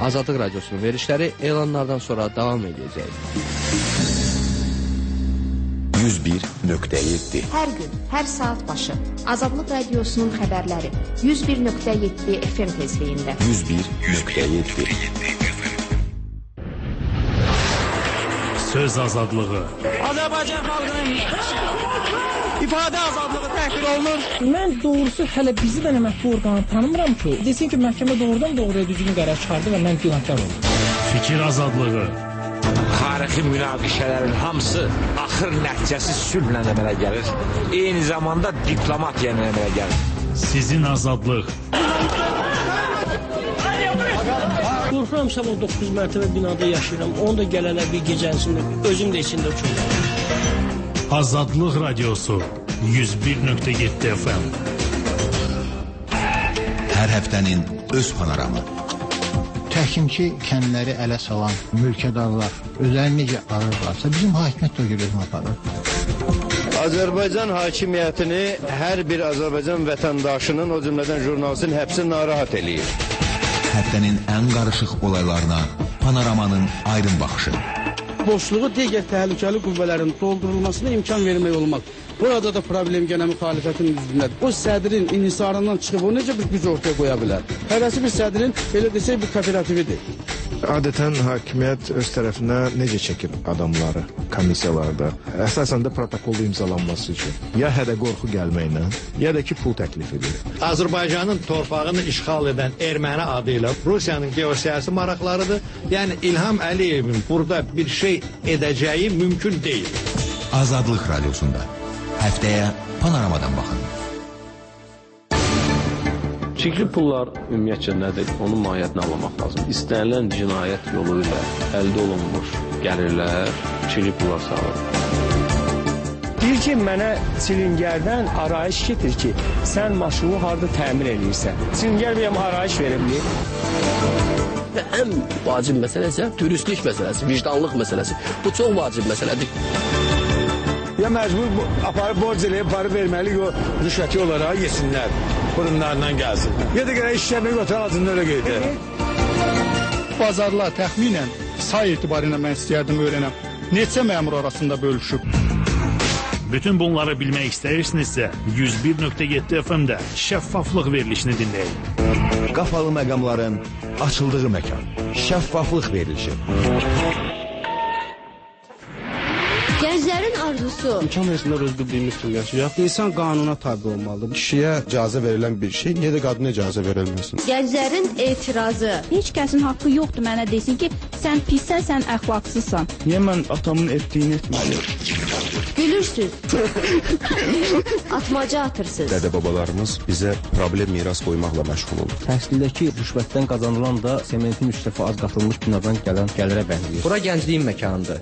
Azadlıq Radiosunun verilişləri elanlardan sonra davam edəcək. 101.7 Hər gün, hər saat başı Azadlıq Radiosunun xəbərləri 101.7 FM tezliyində. 101.7 Söz azadlığı. Azərbaycan xalqının ifadə azadlığı təhqir olunur. Mən doğrusu hələ bizi də mətbu orqanı tanımıram ki, desin ki, məhkəmə doğrudan doğruya düzgün qərar çıxardı və mən günahkar oldum. Fikir azadlığı. Tarixi münaqişələrin hamısı axır nəticəsi sülhlə əmələ gəlir. Eyni zamanda diplomatiya ilə əmələ gəlir. Sizin azadlıq. Qorxuram sabah 9 mərtəbə binada yaşayıram. Onu da gələlər bir gecəsində, özüm də içində uçurum. Azadlıq Radiosu 101.7 FM. Hər həftənin öz panoramı. Təhkimçi kəndləri ələ salan mülkədarlar özlərini necə arırlarsa, bizim hakimiyyət də o gözünü aparır. Azərbaycan hakimiyyətini hər bir Azərbaycan vətəndaşının, o cümlədən jurnalistin həbsi narahat eləyir. Həftənin ən qarışıq olaylarına panoramanın aydın baxışı. Boşluğu digər təhlükəli qüvvələrin doldurulmasına imkan vermək olmaz. Burada da problem gənə müxalifətin üzründədir. O sədrin inhisarından çıxıb o necə bir güc ortaya qoya bilər? Hərəsi bir sədrin, belə desək, bir kooperatividir. Adətən hakimiyyət öz tərəfindən necə çəkir adamları komissiyalarda? Əsasən də protokolda imzalanması üçün. Ya hədə qorxu gəlməklə, ya da ki, pul təklif edir. Azərbaycanın torpağını işğal edən erməni adı ilə Rusiyanın geosiyasi maraqlarıdır. Yəni İlham Əliyevin burada bir şey edəcəyi mümkün deyil. Azadlıq Radiosunda. Həftəyə panoramadan baxın. Çirkli pullar ümumiyyətcə nədir? Onun mahiyyətini anlamaq lazım. İstənilən cinayət yolu ilə əldə olunmuş gəlirlər çirkli pullar sağlar. Deyir ki, mənə silingərdən arayış getir ki, sən maşını harada təmir edirsən. Silingər benim arayış verimli. Və ən vacib məsələ isə dürüstlük məsələsi, vicdanlıq məsələsi. Bu çox vacib məsələdir. Ya məcbur aparıb borc eləyib, parı verməli, o rüşvəti olaraq yesinlər. Burunlarından gəlsin. Ya da görə işlərini götür altında öyle qeydir. Bazarlar təxminən say etibarıyla mən istəyərdim öyrənəm. Neçə məmur arasında bölüşüb? Bütün bunları bilmək istəyirsinizsə 101.7 FM-də şəffaflıq verilişini dinləyin. Qapalı məqamların açıldığı məkan. Şəffaflıq verilişi. Gənclərin arzusu. İmkan versinlər özgür bir müstəqil yaşayaq. İnsan qanuna tabi olmalıdır. Kişiyə icazə verilən bir şey, niyə də qadına icazə verilməsin? Gənclərin etirazı. Heç kəsin haqqı yoxdur mənə desin ki, sən pissən, sən əxlaqsızsan. Niyə mən atamın etdiyini etməliyim? Gülürsüz. Atmaca atırsınız. Dədə-babalarımız bizə problem miras qoymaqla məşğul olur. Təhsildəki rüşvətdən qazanılan da sementin 3 dəfə az qatılmış binadan gələn gəlirə bənzəyir. Bura gəncliyin məkanıdır.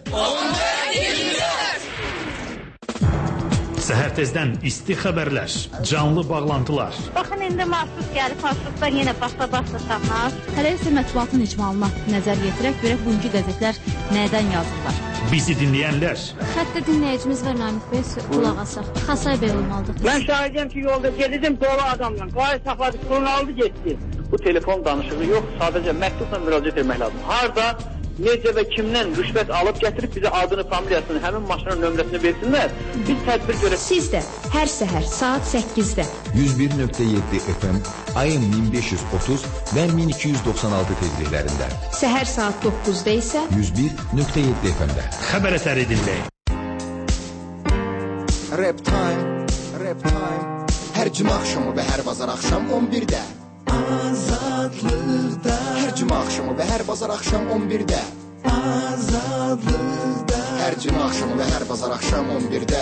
Səhər tezdən isti xəbərlər, canlı bağlantılar. Baxın, indi mahsus gəlib, mahsusdan yenə başla tapmaz. Hələ isə mətbuatın icmalına nəzər yetirək, görək bugünkü qəzetlər nədən yazırlar. Bizi dinləyənlər. Xəttə dinləyicimiz var Namik Bey, qulaq asaq. Xasay Bey olmalıdır. Mən şahidəm ki, yolda gedirdim dolu adamla. Qayı saxladı, pulunu aldı, getdi. Bu telefon danışığı yox, sadəcə məktubla müraciət etmək lazım. Harda, necə və kimdən rüşvət alıb gətirib bizə adını, familiyasını, həmin maşının nömrəsini versinlər. Biz tədbir görək. Siz də hər səhər saat 8-də 101.7 FM, ayın 1530 və 1296 tezliklərində. Səhər saat 9-da isə 101.7 FM-də. Xəbər əsəri dinləyin. Rap time. Hər cümə axşamı və hər bazar axşam 11-də. Azadlıqda. Hər cümə axşamı və hər bazar axşam 11-də. Azadlıqda. Hər cümə axşamı və hər bazar axşam 11-də.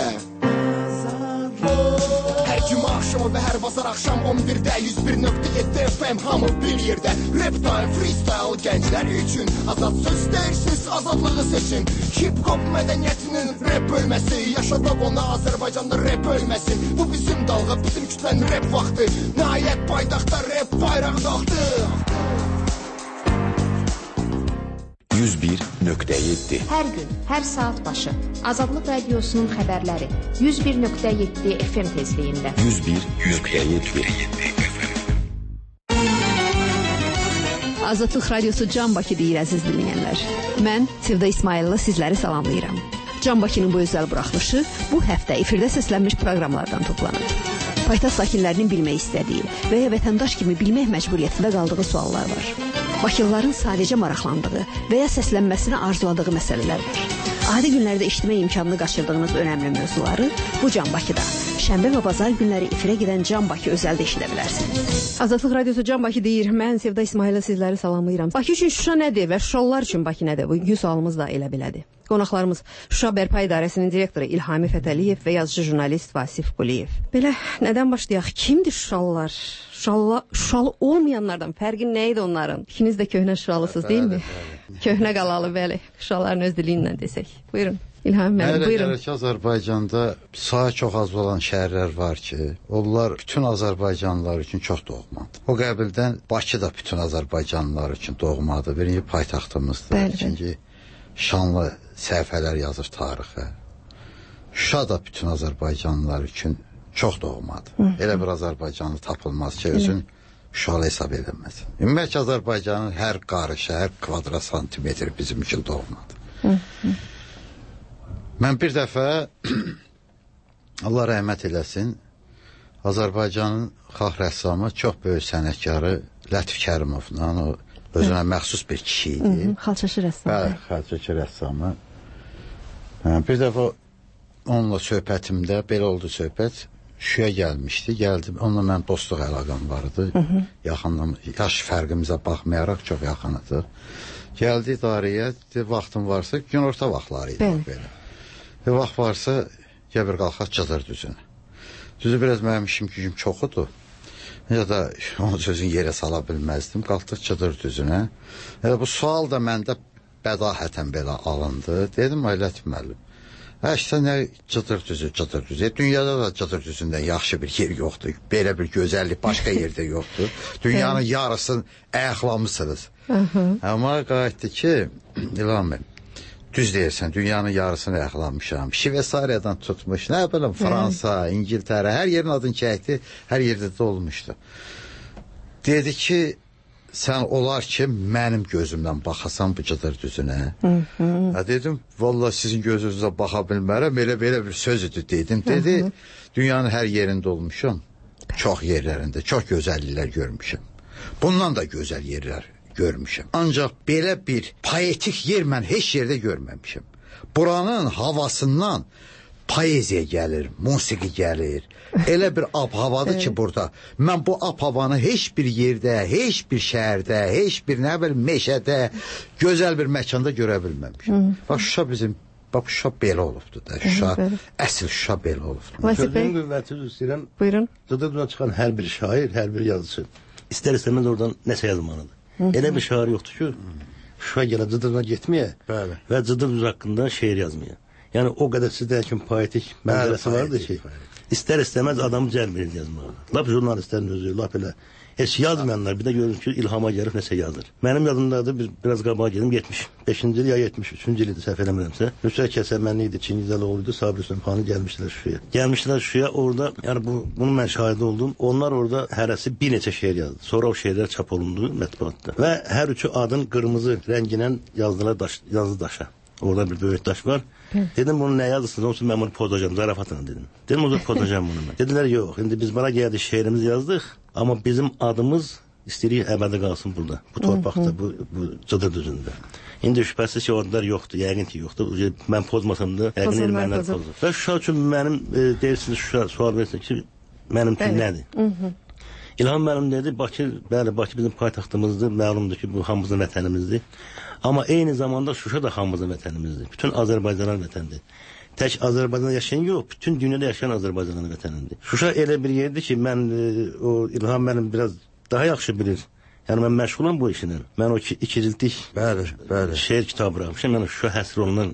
Hər cümə axşamı və hər bazar axşam 11-də 101.7 FM hamı bir yerdə. Rap time, freestyle gənclər üçün. Azad söz deyirsiniz, azadlığı seçin. Hip-hop mədəniyyətinin rap bölməsi. Yaşadaq ona Azərbaycanda rap ölməsin. Bu bizim dalğa, bizim kütlənin rap vaxtı. Nəhayət paytaxtda rap bayrağı qalxdı. 101.7 Hər gün, hər saat başı Azadlıq Radiosunun xəbərləri 101.7 FM tezliyində. 101.7 Azadlıq Radiosu Can Bakı deyir əziz dinləyənlər. Mən Sevda İsmayıllı sizləri salamlayıram. Can Bakının bu özəl buraxılışı bu həftə efirdə səslənmiş proqramlardan toplanır. Paytaxt sakinlərinin bilmək istədiyi və ya vətəndaş kimi bilmək məcburiyyətində qaldığı suallar var. Bakılıların sadəcə maraqlandığı və ya səslənməsini arzuladığı məsələlər var. Adi günlərdə eşitmə imkanını qaçırdığınız önəmli mövzuları bu Can Bakıda, şənbə və bazar günləri efirə gedən Can Bakı özəldə eşidə bilərsiniz. Azadlıq Radiosu Can Bakı deyir, mən Sevda İsmayıllı sizləri salamlayıram. Bakı üçün Şuşa nədir və Şuşalılar üçün Bakı nədir? Bugünkü sualımız da elə belədir. Qonaqlarımız Şuşa Bərpa İdarəsinin direktoru İlhami Fətəliyev və yazıcı jurnalist Vasif Quliyev. Belə, nədən başlayaq? Kimdir Şuşalılar? Şuşalı olmayanlardan fərqi nə idi onların? İkiniz də köhnə Şuşalısınız, deyil mi? Köhnə qalalı, bəli. Şuşalıların öz dili ilə desək. Buyurun. İlham müəllim, buyurun. Gəlir ki, Azərbaycanda sayı çox az olan şəhərlər var ki, onlar bütün Azərbaycanlılar üçün çox doğmadır. O qəbildən Bakı da bütün Azərbaycanlılar üçün doğmadır. Birinci paytaxtımızdır. İkinci şanlı səhifələr yazır tarixə. Şuşa da bütün Azərbaycanlılar üçün çox doğmadır. Elə bir Azərbaycanlı tapılmaz ki, özün Şuşalı hesab edilməz. Ümumiyyətlə Azərbaycanın hər qarışı, hər kvadrat santimetri bizim üçün doğmadır. Mən bir dəfə, Allah rəhmət eləsin, Azərbaycanın xalq rəssamı, çox böyük sənətkarı Lətif Kərimovla, o özünə məxsus bir kişi idi. Xalçaçı rəssamı. Bəli, xalçaçı rəssamı. Bir dəfə onunla söhbətimdə, belə oldu söhbət, Şuşaya gəlmişdi, gəldim, onunla mən dostluq əlaqəm vardı, yaxından, yaş fərqimizə baxmayaraq çox yaxınıdıq. Gəldi idarəyə, vaxtım varsa, günorta vaxtları idi belə. Vaxt varsa, gəl bir qalxaq Cıdır düzünə. Düzü biraz mənim işim gücüm çoxudur. Ya da onun sözünü yerə sala bilməzdim. Qalxdıq Cıdır düzünə. Bu sual da məndə bədahətən belə alındı. Dedim, Lətif müəllim, işte nə Cıdır düzü. Dünyada da Cıdır düzündən yaxşı bir yer yoxdur. Belə bir gözəllik başqa yerdə yoxdur. Dünyanın yarısını ayaqlamışsınız. Amma qayıtdı ki, İlham bəy, düz deyirsən, dünyanın yarısını ayaqlamışam. Şveysariyadan tutmuş, nə bilim, Fransa, İngiltərə, hər yerin adını çəkdi, hər yerdə də olmuşdu. Dedi ki, sən olar ki, mənim gözümdən baxasan bu Cıdır düzünə. Dedim, vallahi sizin gözünüzə baxa bilmərəm, belə bir sözdür dedim. Dedi, dünyanın hər yerində olmuşam, çox yerlərində, çox gözəlliklər görmüşəm. Bundan da gözəl yerlər görmüşəm. Ancaq belə bir poetik yer mən heç yerdə görməmişəm. Buranın havasından poeziya gəlir, musiqi gəlir. Elə bir ab-havadır ki burada. Mən bu ab-havanı heç bir yerdə, heç bir şəhərdə, heç bir nə bilim meşədə, gözəl bir məkanda görə bilməmişəm. Bax Şuşa bizim, bax Şuşa belə olubdur da. Şuşa, əsl Şuşa belə olubdur. Sözün qüvvəti istəyirəm. Buyurun. Cıdırdan çıxan hər bir şair, hər bir yazıcı istər-istəməz oradan nəsə yazmalıdır. Elə bir şair yoxdur ki, Şuşaya gələ Cıdırına getməyə və Cıdır düz haqqında şeir yazmaya. Yəni o qədər sizdə ki, poetik mənzərəsi vardır ki, istər-istəməz adamı cəlb edir yazmağa. Lap jurnalistlərin özü, lap elə heç yazmayanlar bir də görür ki, ilhama gəlib nəsə yazır. Mənim yadımdadır, biraz qabağa gedim, 75-ci il ya 73-cü il idi, səhv eləmirəmsə. Nüsrət Kəsəmənli idi, Çingiz Əloğlu idi, Sabir Sönxani gəlmişdilər Şuşaya. Gəlmişdilər Şuşaya, orada, yəni bunu mən şahidi oldum. Onlar orada hərəsi bir neçə şeir yazdı. Sonra o şeirlər çap olundu mətbuatda. Və hər üçü adın qırmızı rənginə yazdılar yazı daşa. Orada bir böyük daş var. Dedim, bunu nə yazırsınız, olsun mən bunu pozacağım, zarafatını dedim. Dedim, o da pozacağım bunu mən. Dedilər, yox, indi biz bana gəldik, şeirimizi yazdıq, amma bizim adımız istəyirik əbədi qalsın burada, bu torpaqda, bu Cıdır düzündə. İndi şübhəsiz ki, oradalar yoxdur, yəqin ki, yoxdur. Mən pozmasam da, yəqin ermənilər pozur. Və Şuşa üçün mənim, deyirsiniz, Şuşa sual versin ki, mənim üçün nədir? İlham müəllim dedi, Bakı, bəli, Bakı bizim paytaxtımızdır, məlumdur ki, bu hamımızın vətənimizdir. Amma eyni zamanda Şuşa da hamımızın vətənimizdir. Bütün Azərbaycanın vətənidir. Tək Azərbaycanda yaşayan yox, bütün dünyada yaşayan Azərbaycanın vətənidir. Şuşa elə bir yerdir ki, mən o İlham müəllim biraz daha yaxşı bilir. Yəni mən məşğulam bu işlə. Mən o 2 ciltlik şeir kitabı bırakmışam. Yəni Şuşa həsr olunan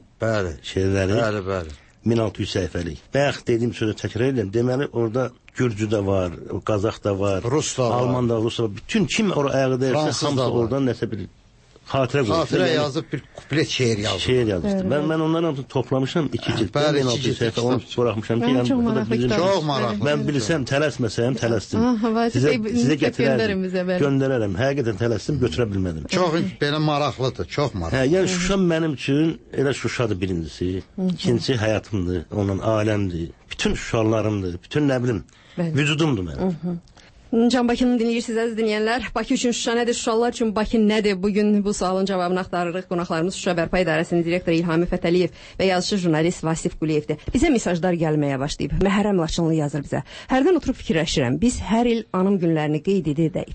şeirləri 1600 səhifəlik. Bayaq dediyim sözü təkrar edirəm. Deməli orada Gürcü də var, Qazaq da var, Rus da var, Alman da, Rus da var. Bütün kim oraya ayağı dəyirsə, hamısı oradan nəsə bir Xatirə qoymuşdu. Xatirə yazıb bir kuplet şeir yazıb. Şeir yazmışdı. Mən onların hamısını toplamışam 2 cilt. Bəli, 16 2 cilt səhifə onu buraxmışam ki, yəni çox bu da bizim çox maraqlı. Mən bilsəm tələsməsəm tələsdim. Sizə gətirərdim. Göndərərəm. Həqiqətən tələsdim, götürə bilmədim. Çox belə maraqlıdır, çox maraqlı. Yəni Şuşa mənim üçün elə Şuşadır birincisi, ikincisi həyatımdır, onun aləmdir, bütün Şuşalarımdır, bütün nə bilim, vücudumdur mənim. Can Bakının dinləyirsiniz əziz dinləyənlər. Bakı üçün Şuşa nədir? Şuşalılar üçün Bakı nədir? Bugün bu sualın cavabını axtarırıq. Qonaqlarımız Şuşa Bərpa İdarəsinin direktoru İlhami Fətəliyev və yazıcı jurnalist Vasif Quliyevdir. Bizə mesajlar gəlməyə başlayıb. Məhərrəm Laçınlı yazır bizə. Hərdən oturub fikirləşirəm. Biz hər il anım günlərini qeyd edir də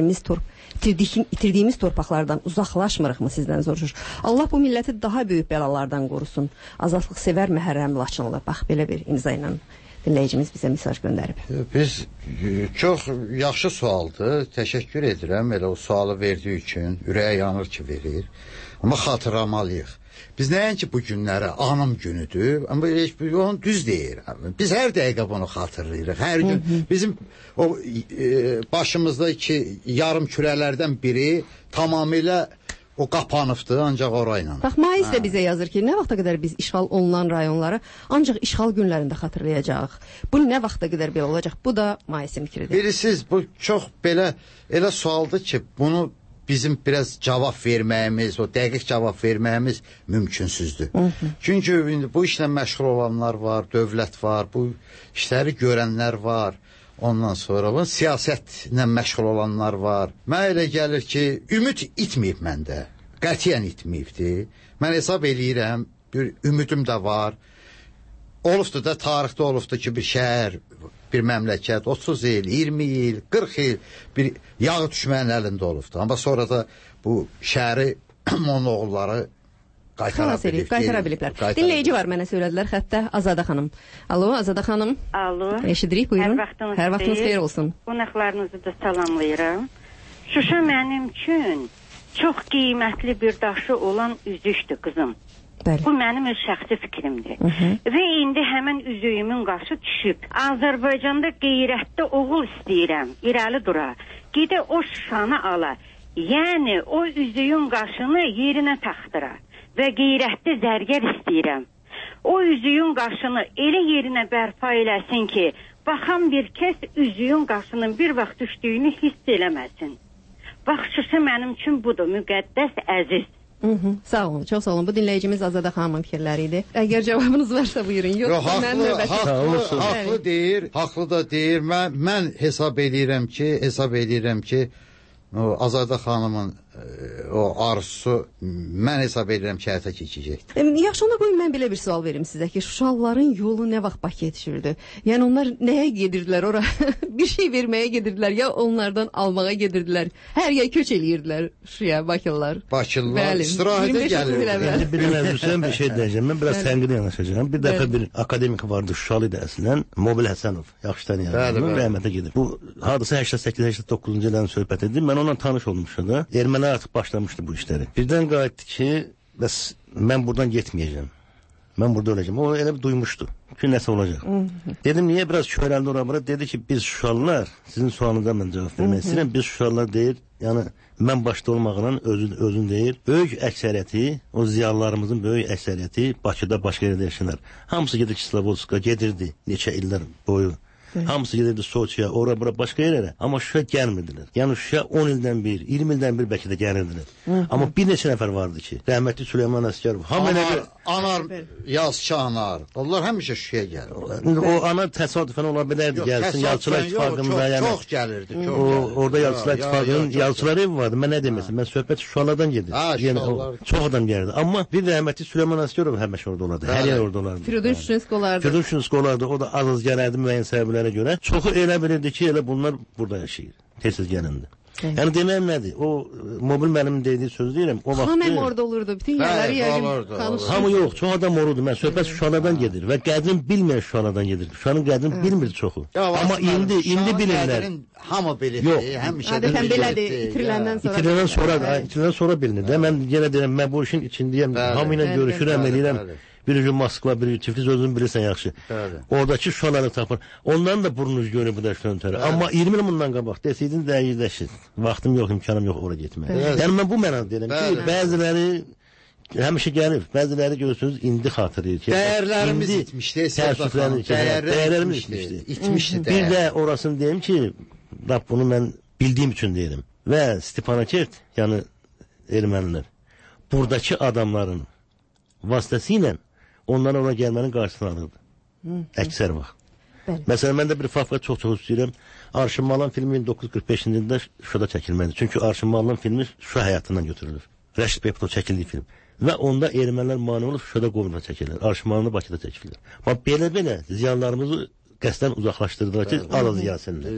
itirdiyimiz torpaqlardan uzaqlaşmırıqmı sizdən soruşur. Allah bu milləti daha böyük bəlalardan qorusun. Azadlıq sevər Məhərrəm Laçınlı. Bax belə bir imza ilə dinləyicimiz bizə mesaj göndərib. Biz çox yaxşı sualdır. Təşəkkür edirəm elə o sualı verdiyi üçün. Ürəyə yanır ki verir. Amma xatırlamalıyıq. Biz nəinki bu günləri anım günüdür. Amma onu düz deyir. Biz hər dəqiqə bunu xatırlayırıq. Hər gün bizim o başımızdakı yarım kürələrdən biri tamamilə o qapanıbdır, ancaq orayla. Bax, Mais də bizə yazır ki, nə vaxta qədər biz işğal olunan rayonları ancaq işğal günlərində xatırlayacağıq. Bu nə vaxta qədər belə olacaq? Bu da Maisin fikridir. Bilirsiniz, bu çox belə elə sualdır ki, bunu bizim biraz cavab verməyimiz, o dəqiq cavab verməyimiz mümkünsüzdür. Çünki bu işlə məşğul olanlar var, dövlət var, bu işləri görənlər var. Ondan sonra bu siyasətlə məşğul olanlar var. Mən elə gəlir ki, ümid itməyib məndə. Qətiyyən itməyibdir. Mən hesab eləyirəm, bir ümidim də var. Olubdur da, tarixdə olubdur ki, bir şəhər, bir məmləkət 30 il, 20 il, 40 il bir yağı düşməyin əlində olubdur. Amma sonra da bu şəhəri onun oğulları qaytara biliblər. Dinləyici var, mənə söylədilər xəttə, Azada xanım. Alo, Azada xanım. Alo. Eşidirik, buyurun. Hər vaxtınız xeyir olsun. Qonaqlarınızı da salamlayıram. Şuşa mənim üçün çox qiymətli bir daşı olan üzükdür, qızım. Bəli. Bu mənim öz şəxsi fikrimdir. Və indi həmən üzüyümün qaşı düşüb. Azərbaycanda qeyrətli oğul istəyirəm, irəli dura. Gedə o Şuşanı ala. Yəni o üzüyün qaşını yerinə taxdıra. Və qeyrətli zərgər istəyirəm. O üzüyün qaşını elə yerinə bərpa eləsin ki, baxan bir kəs üzüyün qaşının bir vaxt düşdüyünü hiss eləməsin. Bax, Şuşa mənim üçün budur, müqəddəs əziz. Sağ olun, çox sağ olun. Bu dinləyicimiz Azada xanımın fikirləri idi. Əgər cavabınız varsa buyurun. Haqlı da deyir. Mən hesab edirəm ki, Azada xanımın o arzusu mən hesab edirəm ki, həyata keçəcəkdir. Yaxşı, ona qoyun mən belə bir sual verim sizə ki, Şuşalıların yolu nə vaxt Bakıya düşürdü? Yəni onlar nəyə gedirdilər ora? Bir şey verməyə gedirdilər ya onlardan almağa gedirdilər? Hər yer köç eləyirdilər Şuşaya Bakılılar. Bakılılar istirahətə gəlirdi. Bir mövzusən bir şey deyəcəm. Mən biraz tənqid yanaşacağım. Bir dəfə bir akademik vardı Şuşalı idi əslən. Mobil Həsənov. Yaxşı tanıyırım. Rəhmətə gedib. Bu hadisə 88-89-cu illərin söhbət edir. Mən onunla tanış olmuşum da. Ermənilər artıq başlamışdı bu işləri. Birdən qayıtdı ki, bəs mən buradan getməyəcəm. Mən burada öləcəm. O elə bir duymuşdu ki, nəsə olacaq. Dedim, niyə biraz körəldi ora-bura? Dedi ki, biz Şuşalılar, sizin sualınıza mən cavab vermək istəyirəm. Biz Şuşalılar deyir, yəni mən başda olmaqla özün deyir, böyük əksəriyyəti, o ziyalılarımızın böyük əksəriyyəti Bakıda, başqa yerdə yaşanır. Hamısı gedir Kislovodska, gedirdi neçə illər boyu. Hamısı gedirdi Soçiya, ora-bura başqa yerlərə. Amma Şuşa gəlmirdilər. Yəni Şuşa 10 ildən bir, 20 ildən bir bəlkə də gəlirdilər. Amma bir neçə nəfər vardı ki, rəhmətli Süleyman Əsgərov. Anar, yazçı anar. Onlar həmişə Şuşaya gəlir. O anar təsadüfən ola bilərdi, gəlsin. Yazıçılar İttifaqında yəni. Çox gəlirdi. Orada Yazıçılar İttifaqının yazıçılar evi vardı. Mən nə deməsin? Mən söhbət Şuşalardan gedir. Çox adam gəlirdi. Amma bir rəhmətli Süleyman Əsgərov həmişə orada olardı. Hər yer orada olardı. Firidun Şuşinski olardı. Firidun Şuşinski olardı. O da az gələrdi müəyyən səbəblərə görə. Çoxu elə bilirdi ki, elə bunlar burada yaşayır. Tez gəlindi. Yəni deməyim nədir? O mobil mənim dediyi söz deyirəm. O vaxt hamı orada olurdu. Bütün yerləri yəqin. Hamı yox, çox adam olurdu. Mən söhbət Şuşalardan gedir və qədrin bilməyən Şuşalardan gedir. Şuşanın qədrini bilmir çoxu. Amma indi bilirlər. Hamı bilir. Adətən belədir. İtiriləndən sonra bilinir. Mən yenə deyirəm, mən bu işin içindəyəm. Hamı ilə görüşürəm, eləyirəm. Bir gün Moskva, bir gün Tiflis, özün bilirsən yaxşı. Bəli. Oradakı şuaları tapır. Ondan da burnunuz görünür bu daşdan ötürü. Amma 20 il bundan qabaq deseydin dəqiqləşir. Vaxtım yox, imkanım yox ora getməyə. Yəni mən bu mənada deyirəm ki, bəziləri həmişə gəlir, bəziləri görürsünüz indi xatırlayır ki, dəyərlərimiz itmişdi, dəyərlərimiz itmişdi. Bir də orasını deyim ki, bunu mən bildiyim üçün deyirəm. Və Stepanakert, yəni ermənilər, buradakı adamların vasitəsilə onların ora gəlmənin qarşısını alırdı. Əksər vaxt. Məsələn, mən də bir fakt çox istəyirəm. Arşın Malan filmi 1945-ci ildə Şuşada çəkilməlidir. Çünki Arşın Malan filmi Şuşa həyatından götürülür. Rəşid Beyputov çəkildiyi film. Və onda ermənilər mane olub Şuşada qovulma çəkilir. Arşın Malanı Bakıda çəkilir. Belə ziyanlarımızı qəsdən uzaqlaşdırdılar ki, alın ziyasınlar.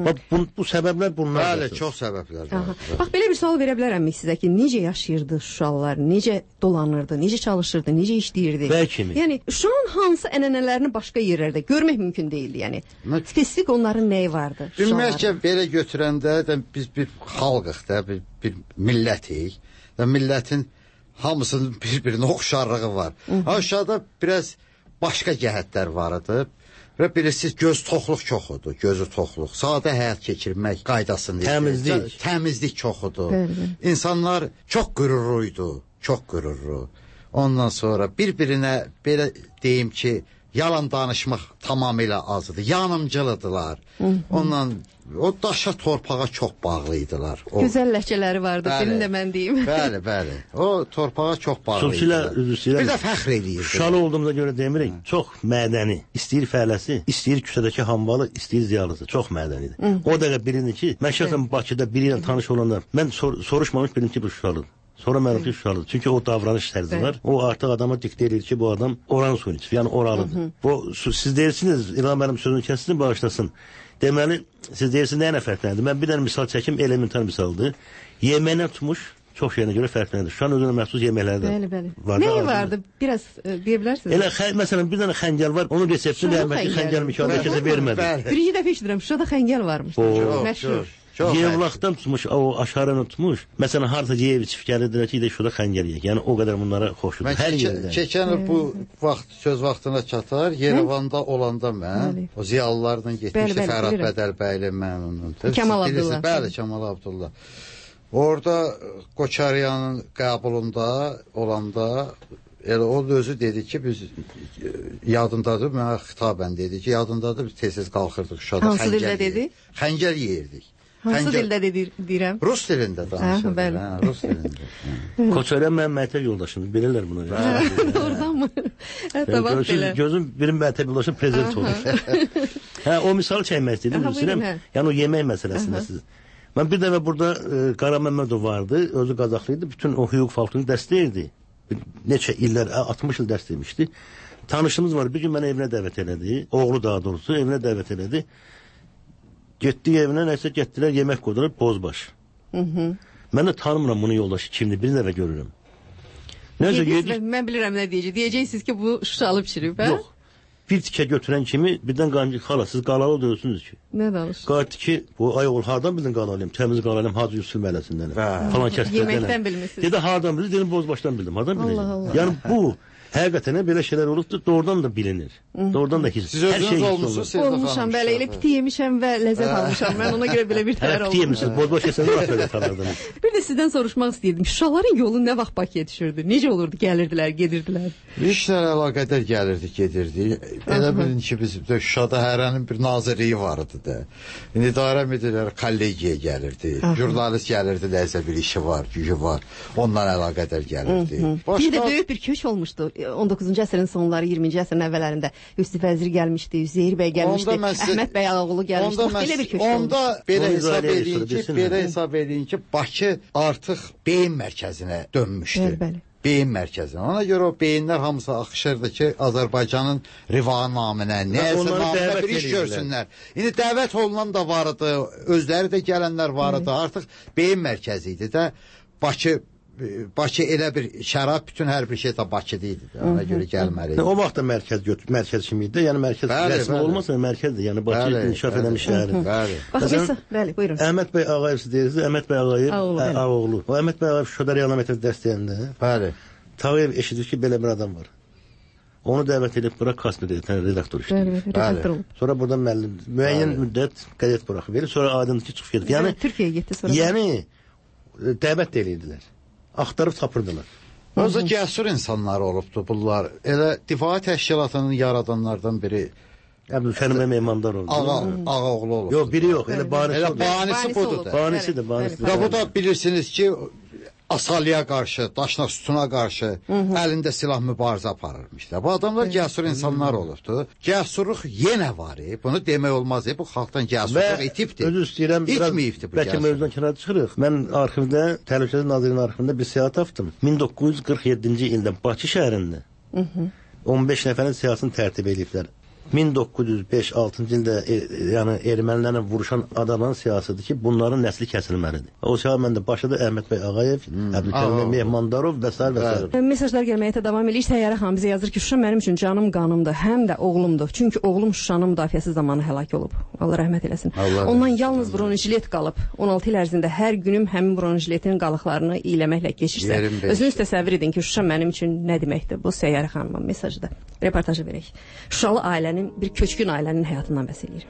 Bu səbəblər bunlar. Bəli, çox səbəblər var. Bax, belə bir sual verə bilərəm sizə ki, necə yaşayırdı Şuşalılar, necə dolanırdı, necə çalışırdı, necə işləyirdi? Və kimi? Yəni, Şuşanın hansı ənənələrini başqa yerlərdə görmək mümkün deyildi, yəni. Spesifik onların nəyi vardı? Ümumiyyətcə, belə götürəndə biz bir xalqıq da, bir millətik. Millətin hamısının bir-birinə oxşarlığı var. Aşağıda biraz başqa cəhətlər var idi. Və bilirsiniz, göz toxluq çoxudur, gözü toxluq. Sadə həyat keçirmək qaydasını təmizlik. Təmizlik çoxudur. İnsanlar çox qürurluydu, çox qürurlu. Ondan sonra bir-birinə belə deyim ki, yalan danışmaq tamamilə azdır. Yanımcılıdılar. Ondan o daşa, torpağa çox bağlıydılar. Gözəl ləhcələri vardı, senin də mən deyim. Bəli. O torpağa çox bağlıydılar. Bir də fəxr eləyirdi. Şuşalı olduğumuza görə demirik, çox mədəni. İstəyir fəhləsi, istəyir küçədəki hambalı, istəyir ziyalısı. Çox mədənidir. O dəqiqə bilinir ki, mən şəxsən Bakıda biri ilə tanış olanda, mən soruşmamış bildim ki, bu Şuşalıdır. Sonra mənim ki, Şuşalıdır. Çünki o davranış tərzi var. O artıq adama diktə edir ki, bu adam oranın suyunu içir, yəni oralıdır. Siz deyirsiniz, İlham mənim sözünü kəssin, bağışlasın. Deməli, siz deyirsiniz, nəyə fərqləndir? Mən bir dənə misal çəkim, elementar misaldır. Yeməyinə tutmuş, çox şeyinə görə fərqləndir. Şu an özünə məxsus yeməkləri də var. Nəyi vardı? Biraz deyə bilərsiniz? Elə, məsələn, bir dənə xəngəl var, onun reseptini rəhmətli xəngəl mükəmməl kəsə vermədi. Birinci dəfə işidirəm, Şuşada xəngəl varmış. Məşhur. Yevlaqdan tutmuş, o aşarını tutmuş. Məsələn, harca Yeviç gəlirdilər ki, şurada xəngəl yeyək. Yəni, o qədər bunlara xoşdur. Hər yerdə. Keçən bu vaxt, söz vaxtına çatar, Yerevanda olanda mən, o ziyalılarla getmişdi, Fərhad Bədəlbəyli mən onun. Kəmal Abdullah. Bəli, Kəmal Abdullah. Orada Qoçaryanın qəbulunda olanda, elə o özü dedi ki, biz yadındadır, mənə xitabən dedi ki, yadındadır, biz tez-tez qalxırdıq Şuşada hansı dildə dedi? Xəngəl yeyirdik. Hansı dildə deyirəm? Rus dilində danışırdı. Rus dilində. Koçaryan mənim məktəb yoldaşımdır, bilirlər bunu. Oradan mı? Hətta bax belə. Gözüm birim məktəb yoldaşım prezident olur. O misal çəkmək istəyirdim, üzrəm. Yəni o yemək məsələsində siz. Mən bir dəfə burada Qara Məmmədov vardı, özü Qazaxlıydı, bütün o hüquq faktını dəstəyirdi. Neçə illər, 60 il dəstəymişdi. Tanışımız var, bir gün mənə evinə dəvət elədi, oğlu daha doğrusu evinə dəvət elədi. Getdik evinə, nəsə getdilər, yemək qoydular, bozbaş. Mən də tanımıram bunu yoldaşı kimdir, bir dəfə görürüm. Mən bilirəm nə deyəcək. Deyəcəksiniz ki, bu Şuşalı pişirib, hə? Yox. Bir tikə götürən kimi birdən qancıq xala, siz qalalı diyorsunuz ki. Nə danış? Qayıtdı ki, bu ay oğul, hardan bildin qalalıyım? Təmiz qalalıyım, Hacı Yusuf mələsindən. Falan kəsdirdən. Yeməkdən bilmişsiniz. Dedi, hardan bildin? Dedim, bozbaşdan bildim. Hardan biləcəm? Yəni bu, həqiqətən belə şeylər olubdur, doğrudan da bilinir. Doğrudan da hiss. Siz özünüz olmuşsunuz, olmuşam, belə elə piti yemişəm və ləzzət almışam. Mən ona görə belə bir təhər olmuşam. Piti yemişsiniz, bozbaş yesəniz vaxt ləzzət alırdınız. Bir də sizdən soruşmaq istəyirdim. Şuşaların yolu nə vaxt Bakıya düşürdü? Necə olurdu? Gəlirdilər, gedirdilər? İşlər əlaqədar gəlirdi, gedirdi. Elə bilin ki, biz Şuşada hərənin bir nazirliyi var idi da. İndi idarə müdirləri kollegiyaya gəlirdi. Jurnalist gəlirdi, nəsə bir işi var, gücü var. Ondan əlaqədar gəlirdi. Bir də böyük bir köç olmuşdu. 19-cu əsrin sonları, 20-ci əsrin əvvəllərində Yusif Vəzir gəlmişdi, Üzeyir bəy gəlmişdi, Əhməd bəy Ağaoğlu gəlmişdi. Belə bir köç olmuşdu. Onda belə hesab edin ki, Bakı artıq beyin mərkəzinə dönmüşdü. Beyin mərkəzinə. Ona görə o beyinlər hamısı axışırdı ki, Azərbaycanın riva naminə, nəyəsə naminə bir iş görsünlər. İndi dəvət olunan da var idi, özləri də gələnlər var idi. Artıq beyin mərkəzi idi də Bakı elə bir şərab, bütün hər bir şey də Bakıda idi. Ona görə gəlməli. O vaxt da mərkəz kimi idi. Yəni mərkəz rəsmi olmasa mərkəzdir. Yəni Bakı inkişaf edən şəhərdir. Bəli, buyurun. Əhməd bəy Ağayev siz deyirsiniz, Əhməd bəy Ağayev Ağaoğlu. O Əhməd bəy Ağayev Şuşada real mətəz dəstəyəndə. Bəli. Tağıyev eşidir ki, belə bir adam var. Onu dəvət edib bura Kasmet edən redaktor işləyir. Redaktor. Sonra burada müəllim müəyyən müddət qəzet buraxıb verir. Sonra aydındır ki, çıxıb gedir. Yəni Türkiyəyə getdi sonra. Yəni dəvət eləyirdilər. Axtarıb tapırdılar. Özü cəsur insanlar olubdu bunlar. Elə Difai Təşkilatının yaradanlardan biri Əbdülkərim Mehmandar oldu. Ağa oğlu olubdu. Yox, biri yox. Elə banisi budur da. Banisidir. Və bu da bilirsiniz ki, Asalıya qarşı, Daşnaq Sütuna qarşı əlində silah mübarizə aparırmışlar. Bu adamlar cəsur insanlar olubdu. Cəsurluq yenə var. Bunu demək olmaz. Bu xalqdan cəsurluq itibdir. Özü istəyirəm, bəlkə mövzudan kənara çıxırıq. Mən arxivdə, Təhlükəsizlik Nazirliyinin arxivində bir siyahı tapdım. 1947-ci ildə Bakı şəhərində 15 nəfərin siyahısını tərtib ediblər. 1905-6-cı ildə yəni ermənilərlə vuruşan adamın siyasətidir ki, bunların nəsli kəsilməlidir. O siyahı məndə başladı Əhməd bəy Ağayev, Əbdülkərim Mehmandarov və s. Mesajlar gəlməkdə davam edir. Təyyarə xanım bizə yazır ki, Şuşa mənim üçün canım qanımdır, həm də oğlumdur. Çünki oğlum Şuşanın müdafiəsi zamanı həlak olub. Allah rəhmət eləsin. Ondan yalnız bronjilet qalıb. 16 il ərzində hər günüm həmin bronjiletin qalıqlarını iyləməklə keçirsə. Özünüz təsəvvür edin ki, Şuşa mənim üçün nə deməkdir? Bu Təyyarə xanımın mesajıdır. Reportajı verək. Şuşalı ailənin, bir köçkün ailənin həyatından bəhs edirəm.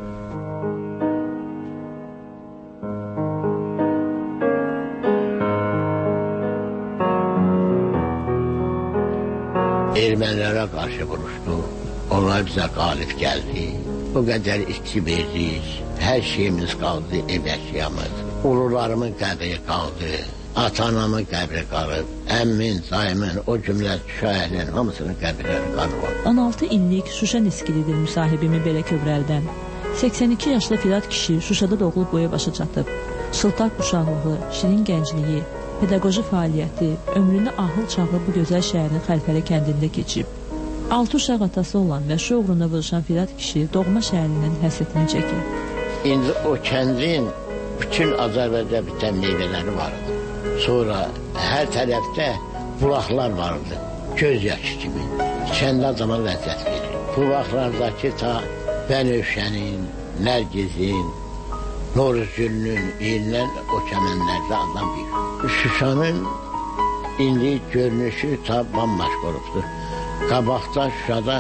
Ermənilərə qarşı vuruşdu. Onlar bizə qalib gəldi. Bu qədər içki verdik. Hər şeyimiz qaldı, ev əşyamız. Ulularımın qəbri qaldı. Ata-anamın qəbri qalıb, əmmin, dayımın, o cümlə Şuşa əhlinin hamısının qəbirləri qalıb. 16 illik Şuşa niskilidir müsahibimi belə kövrəldən. 82 yaşlı Firat kişi Şuşada doğulub boya başa çatıb. Şıltaq uşaqlığı, şirin gəncliyi, pedaqoji fəaliyyəti, ömrünü ahıl çağı bu gözəl şəhərin Xəlfəli kəndində keçib. 6 uşaq atası olan və şu uğruna vuruşan Firat kişi doğma şəhərinin həsrətini çəkir. İndi o kəndin bütün Azərbaycan bitən meyvələri vardı. Sonra hər tərəfdə bulaqlar vardı, göz yaşı kimi. İçəndə adama ləzzət verir. Bulaqlardakı ta Bənövşənin, Nərgizin, Noruzgülünün iyindən o kəmənlərdə adam bilir. Şuşanın indi görünüşü ta bambaşqa olubdur. Qabaqda Şuşada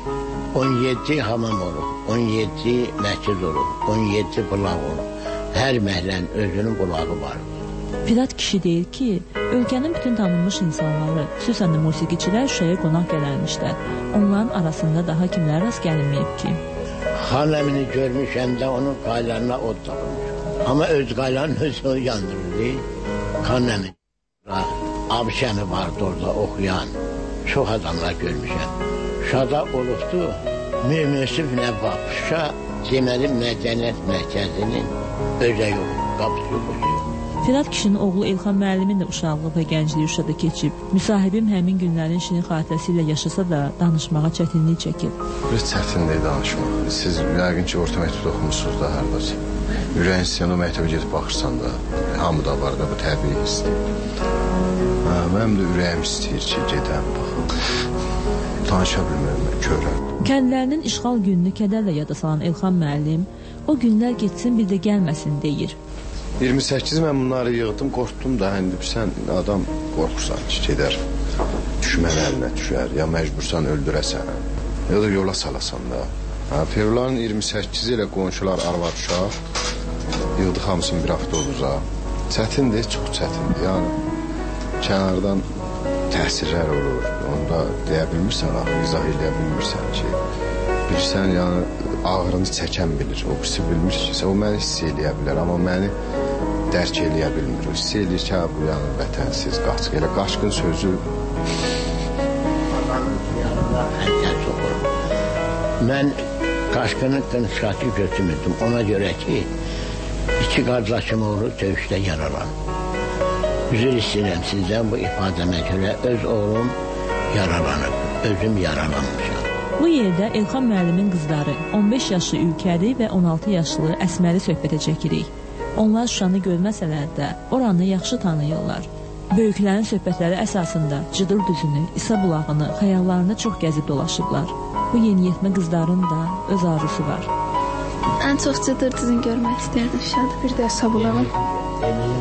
17 hamam olub, 17 məscid olub, 17 bulaq olub. Hər məhəllənin özünün bulağı var. Firat kişi deyir ki, ölkənin bütün tanınmış insanları, xüsusən də musiqiçilər Şuşaya qonaq gəlmişlər. Onların arasında daha kimlər rast gəlinməyib ki? Xan əmini görmüşəm də onun qaylarına od tapılmış. Amma öz qaylarının özünü yandırırdı. Xan əmini, Abişəmi vardı orada oxuyan. Çox adamlar görmüşəm. Şuşada olubdu, Müsif Nəvvab. Şuşa deməli mədəniyyət mərkəzinin özəyi olub, qapısı olub. Firat kişinin oğlu Elxan müəllimin də uşaqlığı və gəncliyi Şuşada keçib. Müsahibim həmin günlərin şirin xatirəsi ilə yaşasa da danışmağa çətinlik çəkib. Bir çətinlik danışmaq. Siz yəqin ki, orta məktəbdə oxumuşsunuz da hər dəsə. Ürəyin istəyən o məktəbə gedib baxırsan da, hamıda var da bu təbii istəyir. Mənim də ürəyim istəyir ki, gedəm, baxım. Danışa bilmirəm, görəm. Kəndlərinin işğal gününü kədərlə yada salan Elxan müəllim, o günlər getsin bir də gəlməsin deyir. 28 mən bunları yığdım, qorxdum da, indi sən adam qorxursan ki, gedər, düşmən əlinə düşər, ya məcbursan öldürəsən, ya da yola salasan da. Fevruların 28 ilə qonşular arvad uşaq, yığdıq hamısını bir avtobuza. Çətindir, çox çətindir, yəni kənardan təsirlər olur, onu da deyə bilmirsən, izah edə bilmirsən ki, bilirsən, yəni ağrını çəkən bilir, o birisi bilmir ki, o məni hiss eləyə bilər, amma məni dərk eləyə bilmir. O hiss eləyir ki, bu yəni vətənsiz, qaçıq. Elə qaçqın sözü... Mən qaçqının qınışqatı götürmürdüm. Ona görə ki, 2 qardaşım oğlu döyüşdə yaralanıb. Üzr istəyirəm sizdən bu ifadəmə görə öz oğlum yaralanıb, özüm yaralanmışam. Bu yerdə Elxan müəllimin qızları 15 yaşlı Ülkəri və 16 yaşlı Əsməri söhbətə çəkirik. Onlar Şuşanı görməsələr də oranı yaxşı tanıyırlar. Böyüklərin söhbətləri əsasında Cıdır düzünü, İsa bulağını, xəyallarını çox gəzib dolaşıblar. Bu yeniyetmə qızların da öz arzusu var. Ən çox Cıdır düzünü görmək istəyirdim Şuşada. Bir də İsa bulağı.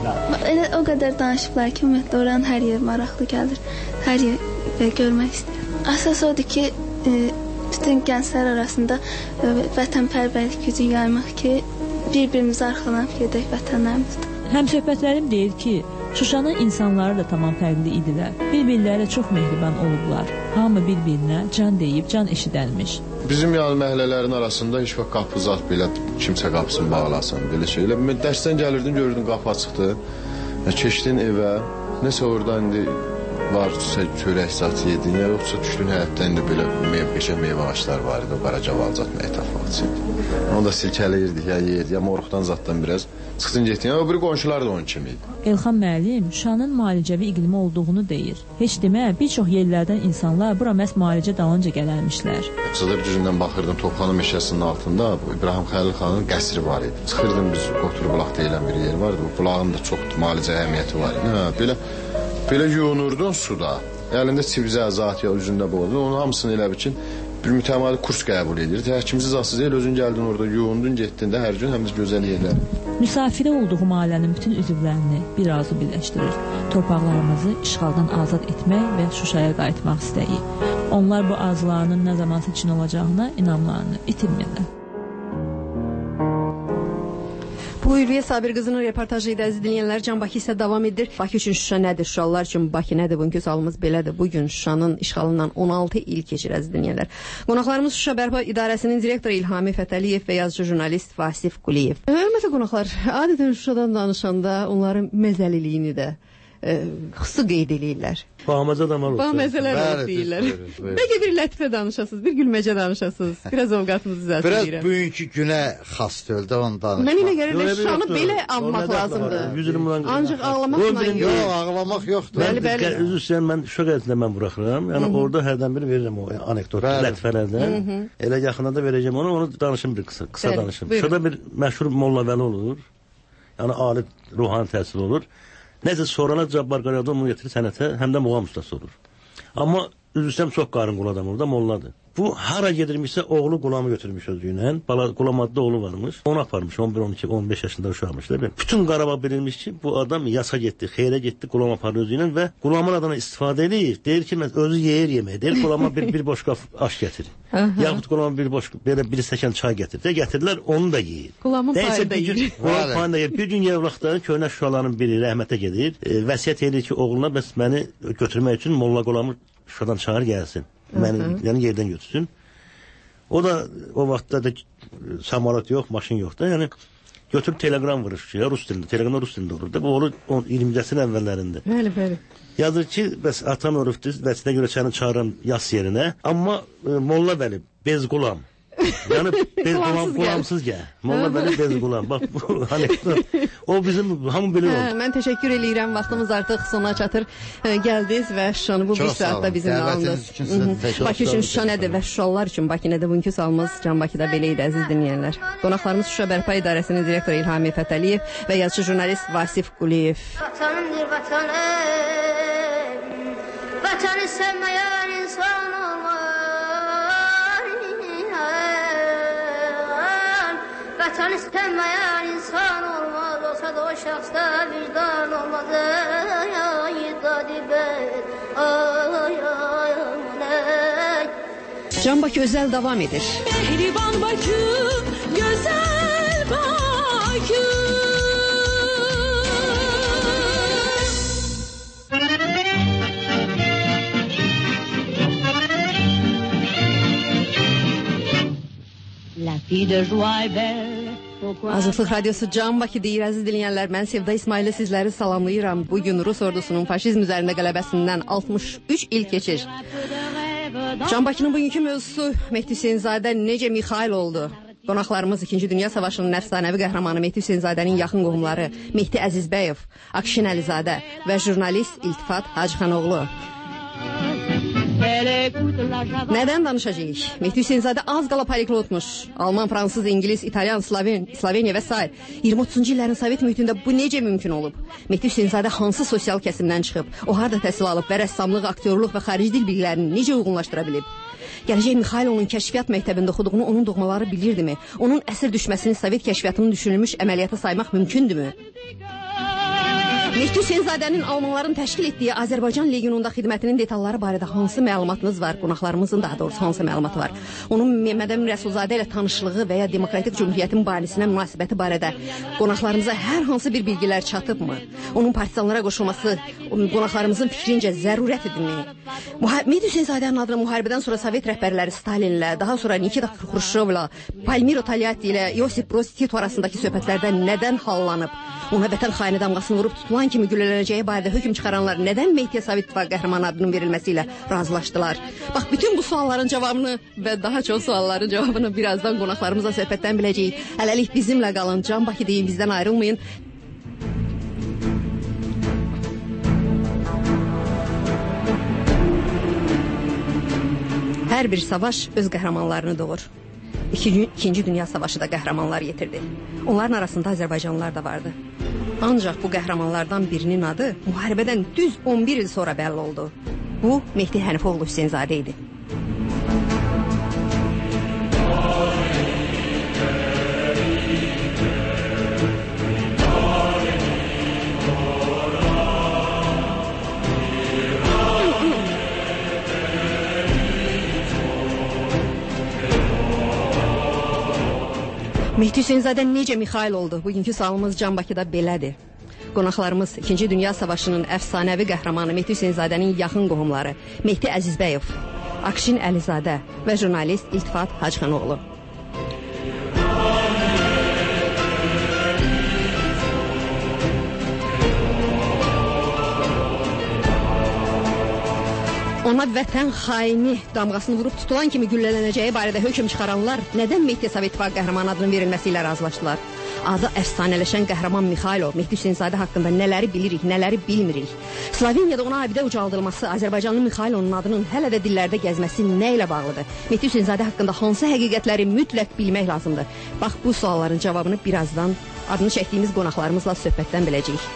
Elə o qədər danışıblar ki, ümumiyyətlə oranın hər yer maraqlı gəlir. Hər yer görmək istəyirəm. Əsas odur ki, bütün gənclər arasında vətənpərvərlik gücü yaymaq ki, bir-birimizi arxalanıb gedək vətənlərimizdə. Həmsöhbətlərim deyir ki, Şuşanın insanları da tamam fərqli idilər. Bir-birləri çox mehriban olublar. Hamı bir-birinə can deyib, can eşidəlmiş. Bizim yəni məhəllələrin arasında heç vaxt qapı zat belə kimsə qapısını bağlasın, belə şeylə. Mən dərsdən gəlirdin, görürdün qapı açıqdır. Keçdin evə, nəsə orada indi var, çörək zat yedin, ya yoxsa düşdün həyətdə indi belə beşə meyvə ağaçlar var idi, o qaracaval zat məytaf vaxtçıydı. Onu da silkələyirdik, ya yerdik, ya moruqdan zatdan biraz çıxdın getdin, ya o biri qonşular da onun kimi idi. Elxan müəllim Şuşanın müalicəvi iqlimi olduğunu deyir. Heç demə, bir çox yerlərdən insanlar bura məhz müalicə dalınca gələrmişlər. Çadır düzündən baxırdın, Topxanı meşəsinin altında İbrahim Xəlil xanın qəsri var idi. Çıxırdın biz Otur bulaq deyilən bir yer vardı, bu bulağın da çox müalicə əhəmiyyəti var idi. Belə yuyunurdun suda, əlində sivizə zat ya üzündə boğdun, onun hamısını elə biçin bir mütəmadi kurs qəbul edirdi. Həkimsiz asız deyil, özün gəldin orada yuyundun, getdin də hər gün həm də gözəl yerlər. Müsafirə olduğu ailənin bütün üzvlərini bir arzu birləşdirir. Torpaqlarımızı işğaldan azad etmək və Şuşaya qayıtmaq istəyi. Onlar bu arzularının nə zamansa çin olacağına inamlarını itirmirlər. Bu Ülviyə Sabir qızının reportajı ilə əziz dinləyənlər, Can Bakı isə davam edir. Bakı üçün Şuşa nədir? Şuşalılar üçün Bakı nədir? Bugünkü sualımız belədir. Bugün Şuşanın işğalından 16 il keçir əziz dinləyənlər. Qonaqlarımız Şuşa Bərpa İdarəsinin direktoru İlhami Fətəliyev və yazıcı jurnalist Vasif Quliyev. Hörmətli qonaqlar, adətən Şuşadan danışanda onların məzəliliyini də xüsusi qeyd edirlər. Bağmaca da var olsa. Bağmacalar deyirlər. Bəlkə bir lətifə danışasınız, bir gülməcə danışasınız. Biraz ovqatınızı düzəltin deyirəm. Biraz bugünkü günə xas döldü onu danışmaq. Mən elə gəlir Şuşanı belə anmaq lazımdır. Ancaq ağlamaqla yox. Yox, ağlamaq yoxdur. Bəli. Üzr istəyirəm, mən Şuşa qəzetində mən buraxıram. Yəni orada hərdən bir verirəm o anekdot lətifələrdən. Elə yaxında da verəcəm onu danışım bir qısa danışım. Şurada bir məşhur Molla Vəli olur. Yəni ali ruhani təhsil olur. Nəsə sorana Cabbar Qaradon onu getirir sənətə, həm də muğam ustası olur. Amma üzrüstəm çox qarınqul adam orada, molladır. Bu hara gedirmişsə oğlu Qulamı götürmüş özüylə. Qulam adlı oğlu varmış. Onu aparmış 11, 12, 15 yaşında uşaqmışlar. Bütün Qarabağ bilinmiş ki bu adam yasa getdi, xeyrə getdi, Qulam aparır özüylə və Qulamın adına istifadə edir. Deyir ki özü yeyir yeməyi. Deyir Qulama bir boşqaf aş gətir. Yaxud Qulama bir stəkan çay gətir. Gətirdilər onu da yeyir. Qulamın payı da yeyir. Qulamın payı da yeyir. Bir gün yevlaxların köhnə Şuşaların biri rəhmətə gedir. Vəsiyyət edir ki oğluna bəs məni götürmək üçün Molla Qulamı Şuşadan çağır gəlsin. Yəni yerdən götürsün. O da o vaxtda da samarat yox, maşın yox da. Yəni götürüb telegram vurur Şuşaya, rus dilində. Teleqramda rus dilində olur da. Bu olur 20-ci əsrin əvvəllərində. Bəli. Yazır ki, bəs atam örübdür, vəsinə görə səni çağıram yas yerinə. Amma Molla Vəli, Bezqulam. Yəni Qulamsız gəl. Molla Vəli Bezqulam. Bax bu anekdot. O bizim hamı bilir oldu. Mən təşəkkür eləyirəm. Vaxtımız artıq sona çatır. Gəldiniz və Şuşanı bu bir saatda bizimlə aldınız. Bakı üçün Şuşa nədir və Şuşalılar üçün Bakı nədir? Bugünkü sualımız Can Bakıda belə idi əziz dinləyənlər. Qonaqlarımız Şuşa Bərpa İdarəsinin direktoru İlhami Fətəliyev və yazıcı jurnalist Vasif Quliyev. Vətənimdir vətənim, vətəni sevməyən insan olmaz. Vətən istəməyən insan olmaz, olsa da o şəxsdə vicdan olmaz. Can Bakı özəl davam edir. Mehriban Bakı, gözəl Bakı. La fille de joie est belle. Azadlıq Radiosu Can Bakı deyir əziz dinləyənlər. Mən Sevda İsmailli sizləri salamlayıram. Bugün Rus ordusunun faşizm üzərində qələbəsindən 63 il keçir. Can Bakının bugünkü mövzusu Mehdi Hüseynzadə necə Mixail oldu? Qonaqlarımız 2-ci Dünya Savaşının əfsanəvi qəhrəmanı Mehdi Hüseynzadənin yaxın qohumları Mehdi Əzizbəyev, Akşin Əlizadə və jurnalist İltifat Hacıxanoğlu. Nədən danışacağıq? Mehdi Hüseynzadə az qala poliglotmuş. Alman, fransız, İngiliz, İtalyan, Sloveniya və s. 20-30-cu illərin Sovet mühitində bu necə mümkün olub? Mehdi Hüseynzadə hansı sosial kəsimdən çıxıb? O harada təhsil alıb və rəssamlıq, aktyorluq və xarici dil bilgilərini necə uyğunlaşdıra bilib? Gələcək Mixail onun kəşfiyyat məktəbində oxuduğunu onun doğmaları bilirdimi? Onun əsir düşməsini Sovet kəşfiyyatının düşünülmüş əməliyyata saymaq mümkündürmü? Mehdi Hüseynzadənin Almanların təşkil etdiyi Azərbaycan Legionunda xidmətinin detalları barədə hansı məlumatınız var? Qonaqlarımızın daha doğrusu hansı məlumatı var? Onun Mehmed Əmin Rəsulzadə ilə tanışlığı və ya Demokratik Cümhuriyyətin banisinə münasibəti barədə qonaqlarımıza hər hansı bir bilgilər çatıbmı? Onun partizanlara qoşulması qonaqlarımızın fikrincə zərurət idimi? Mehdi Hüseynzadənin adına müharibədən sonra Sovet rəhbərləri Stalinlə, daha sonra Nikita Xruşovla, Palmiro Togliatti ilə Yosif Broz Tito arasındakı söhbətlərdən nədən hallanıb? Ona vətən xaini damğasını vurub tutulan kimi güllələnəcəyi barədə hökm çıxaranlar nədən Mehdiyə Sovet İttifaqı qəhrəmanı adının verilməsi ilə razılaşdılar? Bax, bütün bu sualların cavabını və daha çox sualların cavabını birazdan qonaqlarımızla söhbətdən biləcəyik. Hələlik bizimlə qalın. Can Bakı deyin, bizdən ayrılmayın. Hər bir savaş öz qəhrəmanlarını doğur. İkinci Dünya Savaşı da qəhrəmanlar yetirdi. Onların arasında Azərbaycanlılar da vardı. Ancaq bu qəhrəmanlardan birinin adı müharibədən düz 11 il sonra bəlli oldu. Bu, Mehdi Hənifoğlu Hüseynzadə idi. Mehdi Hüseynzadə necə Mixail oldu? Bugünkü sualımız Can Bakıda belədir. Qonaqlarımız 2-ci Dünya Savaşının əfsanəvi qəhrəmanı Mehdi Hüseynzadənin yaxın qohumları Mehdi Əzizbəyov, Akşin Əlizadə və jurnalist İltifat Hacıxanoğlu. Ona vətən xaini damğasını vurub tutulan kimi güllələnəcəyi barədə hökm çıxaranlar nədən Mehdiyə Sovet İttifaqı qəhrəmanı adının verilməsi ilə razılaşdılar? Adı əfsanələşən qəhrəman Mixailov, Mehdi Hüseynzadə haqqında nələri bilirik, nələri bilmirik? Sloveniyada ona abidə ucaldılması, Azərbaycanlı Mixailovun adının hələ də dillərdə gəzməsi nə ilə bağlıdır? Mehdi Hüseynzadə haqqında hansı həqiqətləri mütləq bilmək lazımdır? Bax, bu sualların cavabını birazdan adını çəkdiyimiz qonaqlarımızla söhbətdən biləcəyik.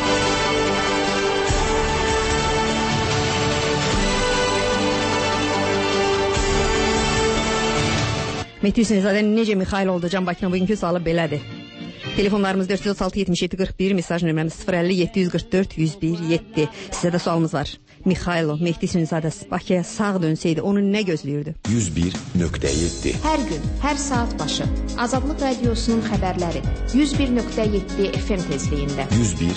Mehdi Hüseynzadə necə Mixail oldu? Can Bakı'nın bugünkü sualı belədir. Telefonlarımız 436-77-41, mesaj nömrəmiz 050-744-101-7. Sizə də sualımız var. Mixailov, Mehdi Hüseynzadə Bakıya sağ dönsəydi, onu nə gözləyirdi? 101.7 Hər gün, hər saat başı Azadlıq Radiosunun xəbərləri 101.7 FM tezliyində.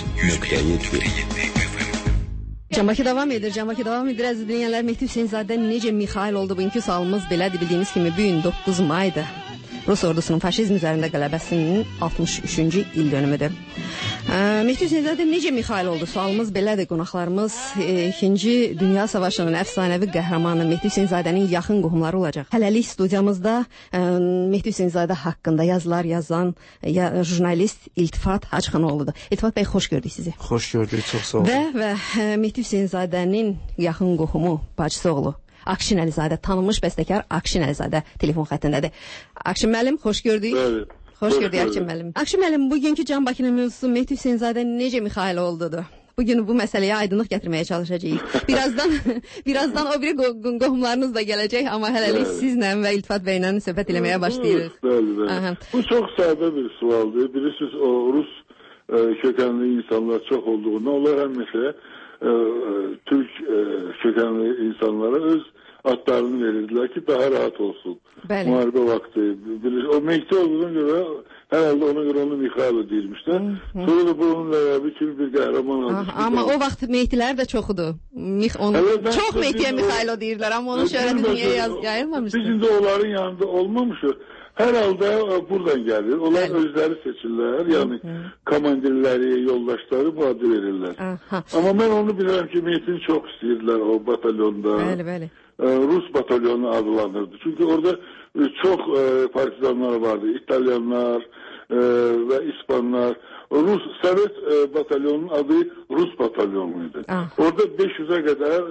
101.7 Can Bakı davam edir, əziz dinləyənlər. Mehdi Hüseynzadə necə Mixail oldu? Bugünkü sualımız belədir. Bildiyiniz kimi bu gün 9 maydır. Rus ordusunun faşizm üzərində qələbəsinin 63-cü il dönümüdür. Mehdi Hüseynzadə necə Mixail oldu? Sualımız belədir. Qonaqlarımız 2-ci Dünya Savaşının əfsanəvi qəhrəmanı Mehdi Hüseynzadənin yaxın qohumları olacaq. Hələlik studiyamızda Mehdi Hüseynzadə haqqında yazılar yazan jurnalist İltifat Hacıxanoğludur. İltifat bəy, xoş gördük sizi. Xoş gördük, çox sağ olun. Və Mehdi Hüseynzadənin yaxın qohumu, bacısı oğlu Akşin Əlizadə, tanınmış bəstəkar Akşin Əlizadə telefon xəttindədir. Akşin müəllim, xoş gördük. Bəli. Xoş gördük Akşin müəllim. Akşin müəllim, bugünkü Can Bakı'nın mövzusu Mehdi Hüseynzadə necə Mixail oldudur? Bugün bu məsələyə aydınlıq gətirməyə çalışacağıq. Birazdan o biri qohumlarınız da gələcək, amma hələlik sizlə və İltifat bəylə söhbət eləməyə başlayırıq. Bəli. Bu çox sadə bir sualdır. Bilirsiniz, o Rus kökənli insanlar çox olduğundan onlar həmişə Türk kökənli insanlara öz adlarını verirdilər ki, daha rahat olsun. Bəli. Müharibə vaxtı. O Mehdi olduğuna görə, herhalde ona görə onu Mixailo deyilmişlər. Sonra da bunun ləqəbi kimi bir qəhrəman almış. Amma o vaxt Mehdilər də çoxudur. Çox Mehdiyə Mixailo deyirlər, amma onun şöhrəti dünyaya yayılmamışdır. Biz indi onların yanında olmamışıq. Herhalde buradan gelir. Onlar özleri seçirler. Yani komandirleri, yoldaşları bu adı verirler. Ama ben onu bilirim ki Mehdi'ni çok isteyirdiler o batalyonda. Bəli. Rus batalyonu adlanırdı. Çünkü orada çok partizanlar vardı. İtalyanlar ve İspanlar. Rus Sovet batalyonunun adı Rus batalyonuydu. Orada 500'e kadar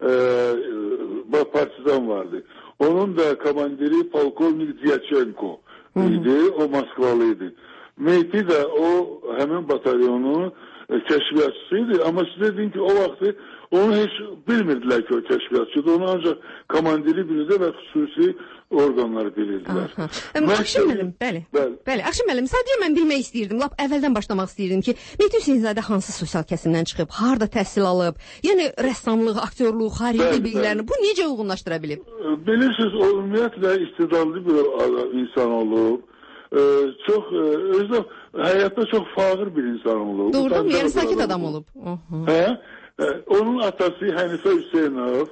partizan vardı. Onun da komandiri Polkovnik Dyachenko idi. O Moskvalıydı. Mehdi de o hemen batalyonu kəşfiyyatçısıydı. Amma sizə deyim ki, o vaxtı onu heç bilmirdilər ki, o kəşfiyyatçıdır. Onu ancaq komandiri bilirdi və xüsusi orqanları bilirdilər. Akşin müəllim, bəli. Akşin müəllim, sadəcə mən bilmək istəyirdim, lap əvvəldən başlamaq istəyirdim ki, Mehdi Hüseynzadə hansı sosial kəsimdən çıxıb, harda təhsil alıb, yəni rəssamlıq, aktyorluq, xarici bilgilərini bu necə uyğunlaşdıra bilib? Bilirsiniz, o ümumiyyətlə istedadlı bir insan olub. Çox özü həyatda çox fağır bir insan olub. Doğrudan yəni sakit adam olub. Onun atası Hənifə Hüseynov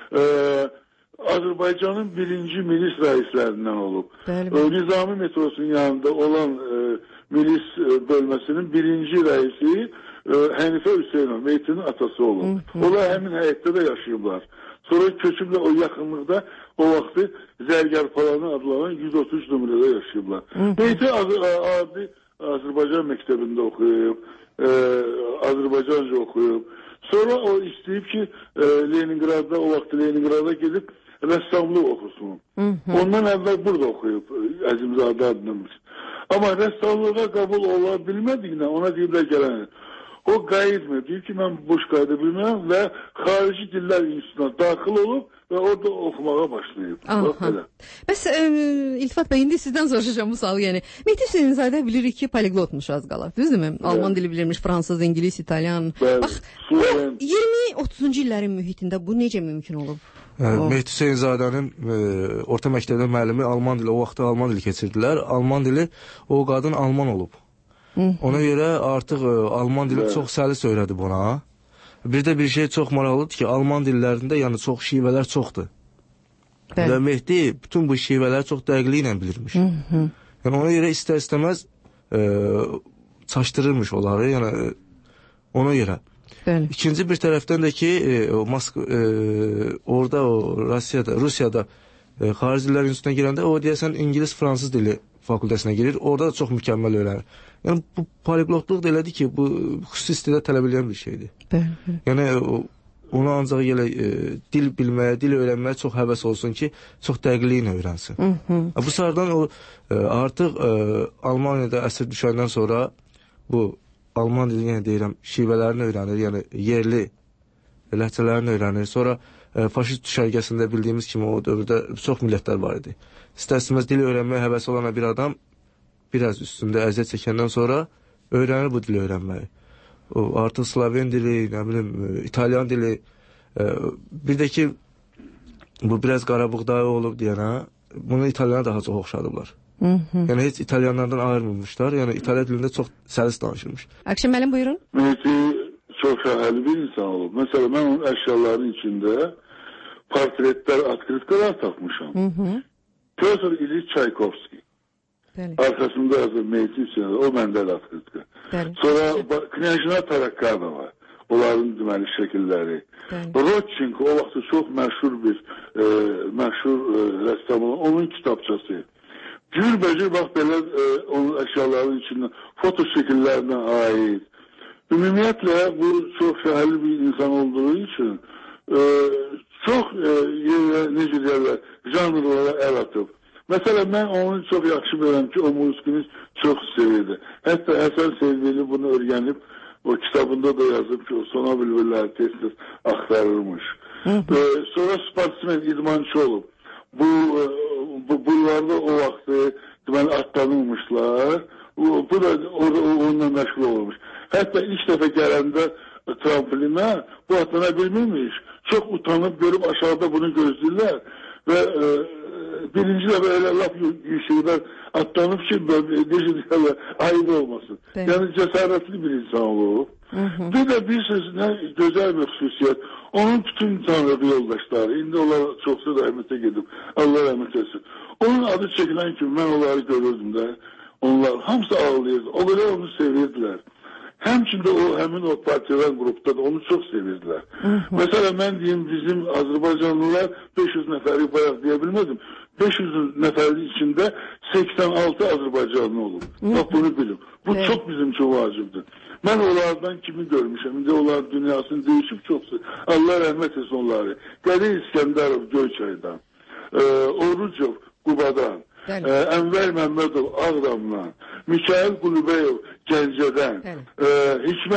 Azərbaycanın birinci milis rəislərindən olub. Nizami metrosunun yanında olan milis bölməsinin birinci rəisi Hənifə Hüseynov, Meytinin atası olub. Onlar həmin həyətdə də yaşayıblar. Sonra köçüblə o yaxınlıqda o vaxtı Zərgərpalanı adlanan 133 nömrədə yaşayıblar. Meyti adi Azərbaycan məktəbində oxuyub, Azərbaycanca oxuyub. Sonra o istəyib ki, Leningradda, o vaxtı Leningradda gedib rəssamlıq oxusun. Ondan əvvəl burada oxuyub, Əzimzadə adlanmış. Amma rəssamlığa qəbul ola bilmədiyinə ona deyiblər gələnir. O qayıtmır, deyir ki, mən boş qayıda bilməyəm və xarici dillər institutuna daxil olub və orada oxumağa başlayıb. Bəs İltifat bəy, indi sizdən soruşacağım bu sualı, yəni. Mehdi Hüseynzadə bilirik ki, poliglotmuş az qala, düzdürmü? Alman dili bilirmiş, fransız, İngilis, İtalyan. Bax, 20-30-cu illərin mühitində bu necə mümkün olub? Mehdi Hüseynzadənin orta məktəbdə müəllimi Alman dili, o vaxtda Alman dili keçirdilər. Alman dili, o qadın Alman olub. Ona görə artıq Alman dili çox səlis öyrədib ona. Bir də bir şey çox maraqlıdır ki, Alman dillərində yəni çox şivələr çoxdur. Və Mehdi bütün bu şivələri çox dəqiqliyi ilə bilirmiş. Yəni ona görə istər-istəməz çaşdırırmış onları, yəni ona görə. İkinci bir tərəfdən də ki, orada Rusiyada xarici dillər institutuna girəndə o deyəsən İngilis-Fransız dili fakültəsinə girir, orada da çox mükəmməl öyrənir. Yəni bu poliglotluq da elədir ki, bu xüsusi istedad tələb edən bir şeydir. Yəni ona ancaq elə dil bilməyə, dil öyrənməyə çox həvəs olsun ki, çox dəqiqliyi ilə öyrənsin. Bu sarıdan o artıq Almaniyada əsir düşəndən sonra bu Alman dili, yəni deyirəm, şivələrini öyrənir, yəni yerli ləhcələrini öyrənir. Sonra faşist düşərgəsində bildiyimiz kimi o dövrdə çox millətlər var idi. İstər-istəməz dili öyrənməyə həvəs olan bir adam biraz üstündə əziyyət çəkəndən sonra öyrənir bu dili öyrənməyi. Artıq Slaven dili, nə bilim, İtalyan dili, bir də ki, bu biraz qarabuğdayı olub deyənə, bunu İtalyana daha çox oxşadıblar. Yəni heç İtalyanlardan ayırmamışlar, yəni İtalya dilində çox səlis danışılmış. Akşin müəllim, buyurun. Mehdi çox şəhərli bir insan olub. Məsələn, mən onun əşyalarının içində portretlər, atkritkalar tapmışam. Pyotr İliç Çaykovski. Arkasında yazır Mehdi Hüseynov, o məndə də atkritka. Sonra Knyajna Tarakkanova, onların deməli şəkilləri. Rodçink o vaxtı çox məşhur bir rəssam olan, onun kitabçası. Cürbəcür bax belə onun əşyalarının içindən foto şəkillərinə aid. Ümumiyyətlə bu çox şəhərli bir insan olduğu üçün çox necə deyərlər, janrlara əl atıb. Məsələn, mən onu çox yaxşı bilirəm ki, o musiqini çox sevirdi. Hətta Həsən Sevgili bunu öyrənib, o kitabında da yazıb ki, o sona bülbülləri tez-tez axtarırmış. Sonra sportsmen, idmançı olub. Bunlarda o vaxtı deməli atlanılmışlar. Bu da orada onunla məşğul olmuş. Hətta ilk dəfə gələndə trampolinə bu atlana bilmirmiş. Çox utanıb görüb aşağıda bunu gözləyirlər və birinci dəfə elə laf yüksəklər atlanıb ki, necə deyərlər, ayıb olmasın. Yəni cəsarətli bir insan olub. Bir də bir söz, nə gözəl bir xüsusiyyət. Onun bütün tanrılı yoldaşları, indi onlar çoxsu rəhmətə gedib, Allah rəhmət etsin. Onun adı çəkilən kimi mən onları görürdüm də, onlar hamısı ağlayırdı, o qədər onu sevirdilər. Həmçində həmin o partiyalar qrupda da onu çox sevirdilər. Məsələn, mən deyim, bizim Azərbaycanlılar 500 nəfəri bayaq deyə bilmədim. 500 nəfərin içində 86 Azərbaycanlı olub. Bax, bunu bilim. Bu çox bizim üçün vacibdir. Mən onlardan kimi görmüşəm. İndi onlar dünyasını değişib çoxsu. Allah rəhmət etsin onları. Qəli İskəndərov Göyçaydan, Orucov Qubadan, Ənvər Məmmədov Ağdamdan, Mikail Qulubeyov Gəncədən, Hikmət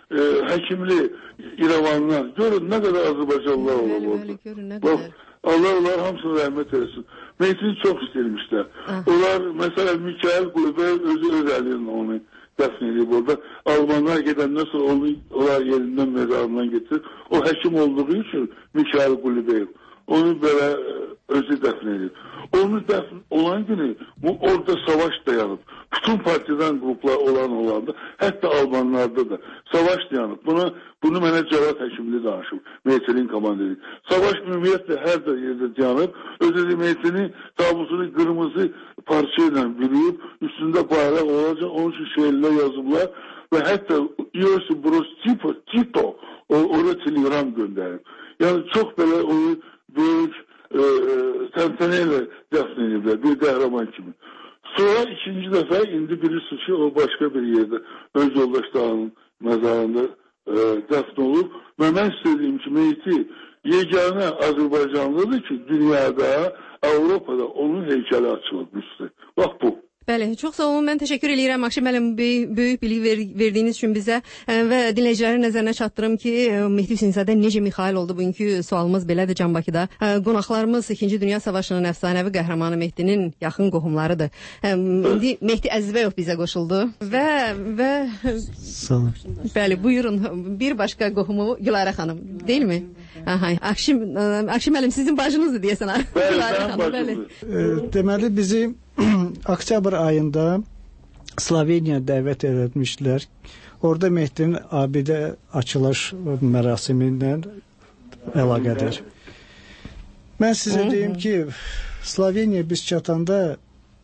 həkimli İrəvandan. Görün nə qədər Azərbaycanlılar olur orada. Bax, Allah onlar hamısını rəhmət eləsin. Meyitini çox istəyirmişlər. Onlar, məsələn, Mikail Qulubey özü öz əlinin onu dəfn edib orada. Almanlar gedəndən sonra onu onlar yerindən, mezarından getirir. O həkim olduğu üçün Mikail Qulubey onu belə özü dəfn edib. Onu dəfn olan günü orada savaş dayanıb. Bütün partizan qruplar olanda, hətta Almanlarda da savaş dayanıb. Bunu mənə Cavad Həkimli danışıb, Meyitinin komandiri. Savaş ümumiyyətlə hər yerdə dayanıb, özü Meyitinin tabusunu qırmızı parça ilə bürüyüb, üstündə bayraq olacaq, onun üçün şeirlər yazıblar və hətta Iosif Broz Tito orada telegram göndərib. Yəni çox belə onu böyük təntənə ilə dəfn ediblər, bir qəhrəman kimi. Sonra ikinci dəfə indi bilirsiniz ki, o başqa bir yerdə öz yoldaşlarının məzarında dəfn olub və mən istədiyim ki, Meyti yeganə Azərbaycanlıdır ki, dünyada, Avropada onun heykəli açılıb üstü. Bax bu. Bəli, çox sağ olun. Mən təşəkkür edirəm Akşin müəllim böyük bilik verdiyiniz üçün bizə və dinləyicilərin nəzərinə çatdırım ki, Mehdi Hüseynzadə necə Mixail oldu bugünkü sualımız belədir Can Bakıda. Qonaqlarımız 2-ci Dünya Savaşının əfsanəvi qəhrəmanı Mehdinin yaxın qohumlarıdır. İndi Mehdi Əzizbəyov bizə qoşuldu və sağ olun. Bəli, buyurun. Bir başqa qohumu Gülarə xanım, deyilmi? Aha, Akşin müəllim sizin bacınızdır deyəsən. Gülarə xanım, bəli. Deməli bizi oktyabr ayında Sloveniya dəvət etmişlər. Orada Mehdinin abidə açılış mərasimindən əlaqədir. Mən sizə deyim ki, Sloveniya biz çatanda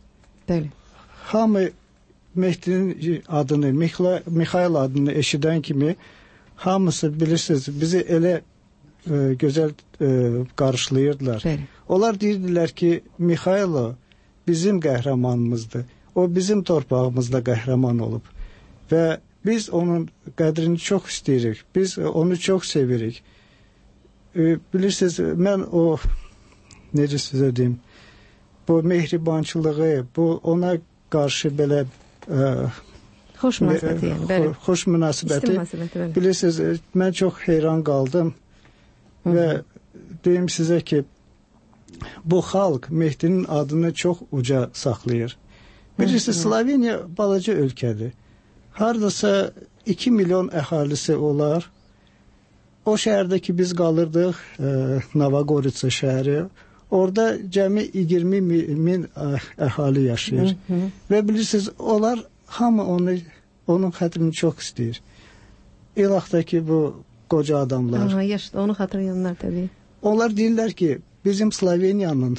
hamı Mehdinin adını, Mixail adını eşidən kimi hamısı bilirsiniz, bizi elə gözəl qarşılayırdılar. Onlar deyirdilər ki, Mixailo bizim qəhrəmanımızdır. O bizim torpağımızda qəhrəman olub. Və biz onun qədrini çox istəyirik. Biz onu çox sevirik. Bilirsiniz, mən o, necə sizə deyim, bu mehribançılığı, bu ona qarşı belə xoş münasibəti, yəni, xoş münasibəti. Bilirsiniz, mən çox heyran qaldım və deyim sizə ki, bu xalq Mehdinin adını çox uca saxlayır. Bilirsiniz, Sloveniya balaca ölkədir. Hardasa 2 milyon əhalisi olar. O şəhərdə ki, biz qalırdıq, Novogorica şəhəri, orada cəmi 20 min əhali yaşayır. Və bilirsiniz, onlar hamı onun xətrini çox istəyir. İraqdakı bu qoca adamlar. Onu xatırlayanlar təbii. Onlar deyirlər ki, bizim Sloveniyanın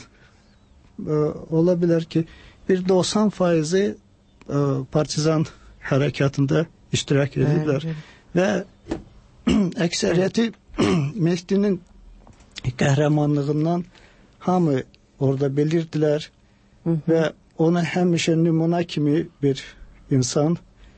ola bilər ki, bir 90% partizan hərəkatında iştirak edirlər və əksəriyyəti Mehdinin qəhrəmanlığından hamı orada bilirdilər və onu həmişə nümunə kimi bir insan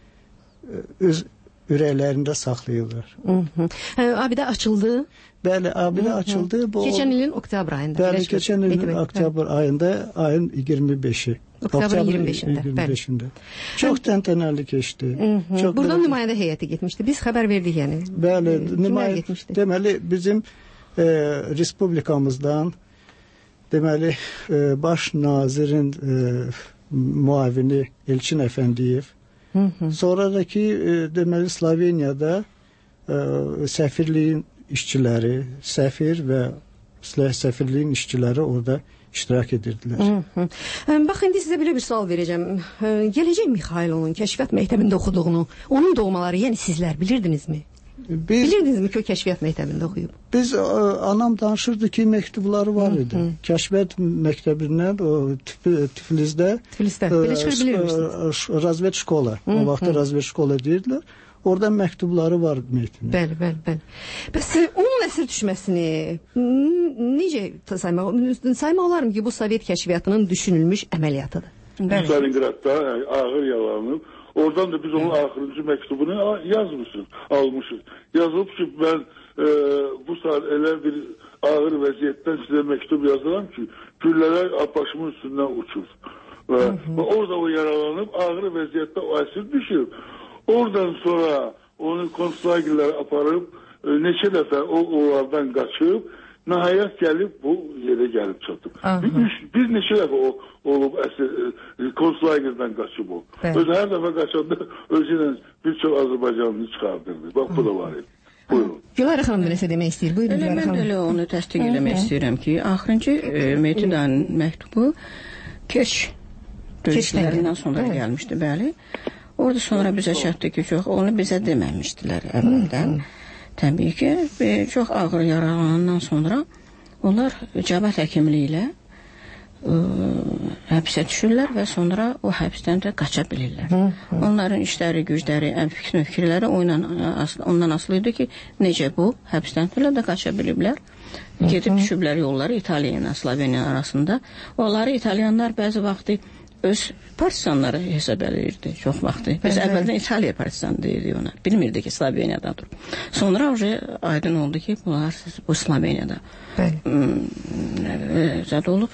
öz ürəklərində saxlayırlar. Abidə açıldı. Bəli, abidə açıldı. Keçən ilin oktyabr ayında. Bəli, keçən ilin oktyabr ayında, ayın 25-i. Oktyabr 25-ində. Çox təntənəli keçdi. Buradan nümayəndə heyəti getmişdi. Biz xəbər verdik, yəni. Bəli, deməli, bizim respublikamızdan, deməli, baş nazirin muavini Elçin Əfəndiyev, sonradakı deməli Sloveniyada səfirliyin işçiləri, səfir və səfirliyin işçiləri orada iştirak edirdilər. Bax, indi sizə belə bir sual verəcəm. Gələcək Mixailonun kəşfiyyat məktəbində oxuduğunu, onun doğmaları, yəni sizlər bilirdinizmi? Bilirdinizmi ki, o kəşfiyyat məktəbində oxuyub? Biz, anam danışırdı ki, məktubları var idi. Kəşfiyyat məktəbindən, Tiflisdə, belə çıxır bilirmişsiniz. Razvet şkola, o vaxtda Razvet şkola deyirdilər. Orada məktubları var Mehdinin. Bəli. Bəs onun əsir düşməsini necə saymaq olarım ki, bu Sovet kəşfiyyatının düşünülmüş əməliyyatıdır? Stalingradda ağır yaralanıb. Oradan da biz onun axırıncı məktubunu almışıq. Yazılıb ki, mən bu saat elə bir ağır vəziyyətdən sizə məktub yazıram ki, güllələr başımın üstündən uçur. Və orada o yaralanıb, ağır vəziyyətdə o əsir düşür. Oradan sonra onu konslagerlərə aparıb neçə dəfə onlardan qaçıb, nəhayət gəlib bu yerə gəlib çatıb. Bir neçə dəfə o olub konslagerdən qaçıb o. Öz hər dəfə qaçanda özü ilə bir çox Azərbaycanlı çıxardırdı. Bax bu da var idi. Buyurun. Gülarə xanım da nəsə demək istəyir. Buyurun Gülarə xanım. Mən elə onu təsdiq eləmək istəyirəm ki, axırıncı Mehdi dayının məktubu Kerç döyüşlərindən sonra gəlmişdi, bəli. Orada sonra bizə çatdı ki, çox onu bizə deməmişdilər əvvəldən. Təbii ki, çox ağır yaralanandan sonra onlar cəbhət həkimliyi ilə həbsə düşürlər və sonra o həbsdən də qaça bilirlər. Onların işləri, gücləri, fikirləri ondan asılı idi ki, necə bu həbsdən də qaça biliblər. Gedib düşüblər yolları İtaliya ilə Sloveniya arasında. Onları İtalyanlar bəzi vaxtı öz partisanları hesab edirdi çox vaxtı. Biz əvvəldən İtaliya partisanı deyirdik ona. Bilmirdik ki, Sloveniyadadır. Sonra aydın oldu ki, bunlar bu Sloveniyada zəd olub.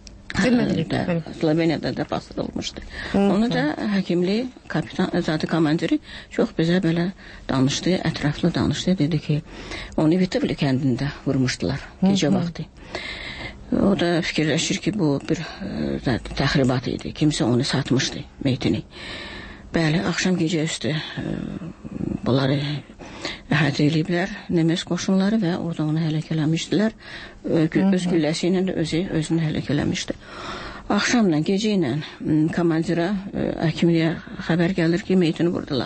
Sloveniyada da bastırılmışdı. Onu da həkimli zadı komandiri çox bizə belə danışdı, ətraflı danışdı. Dedi ki, onu Vitovli kəndində vurmuşdular gecə vaxtı. O da fikirləşir ki, bu bir təxribat idi. Kimsə onu satmışdı, meytini. Bəli, axşam gecə üstü bunları əhatə ediblər, Nemes qoşunları və orada onu həlak eləmişdilər. Öz gülləsi ilə də özünü həlak eləmişdi. Axşamla, gecə ilə komandirə, həkimliyə xəbər gəlir ki, meytini vurdular.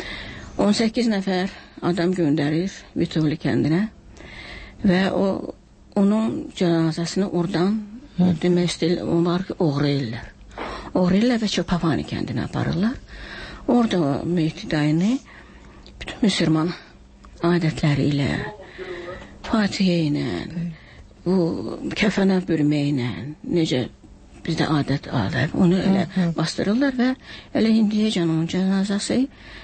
18 nəfər adam göndərir Vitovli kəndinə və onun cənazəsini oradan demək istəyirlər, onlar ki, oğrayırlar və Çopavani kəndinə aparırlar. Orada Mehdi dayını bütün müsəlman adətləri ilə, fatihə ilə, bu kəfənə bürməklə, necə bizdə adət onu elə bastırırlar və elə indiyəcən onun cənazəsi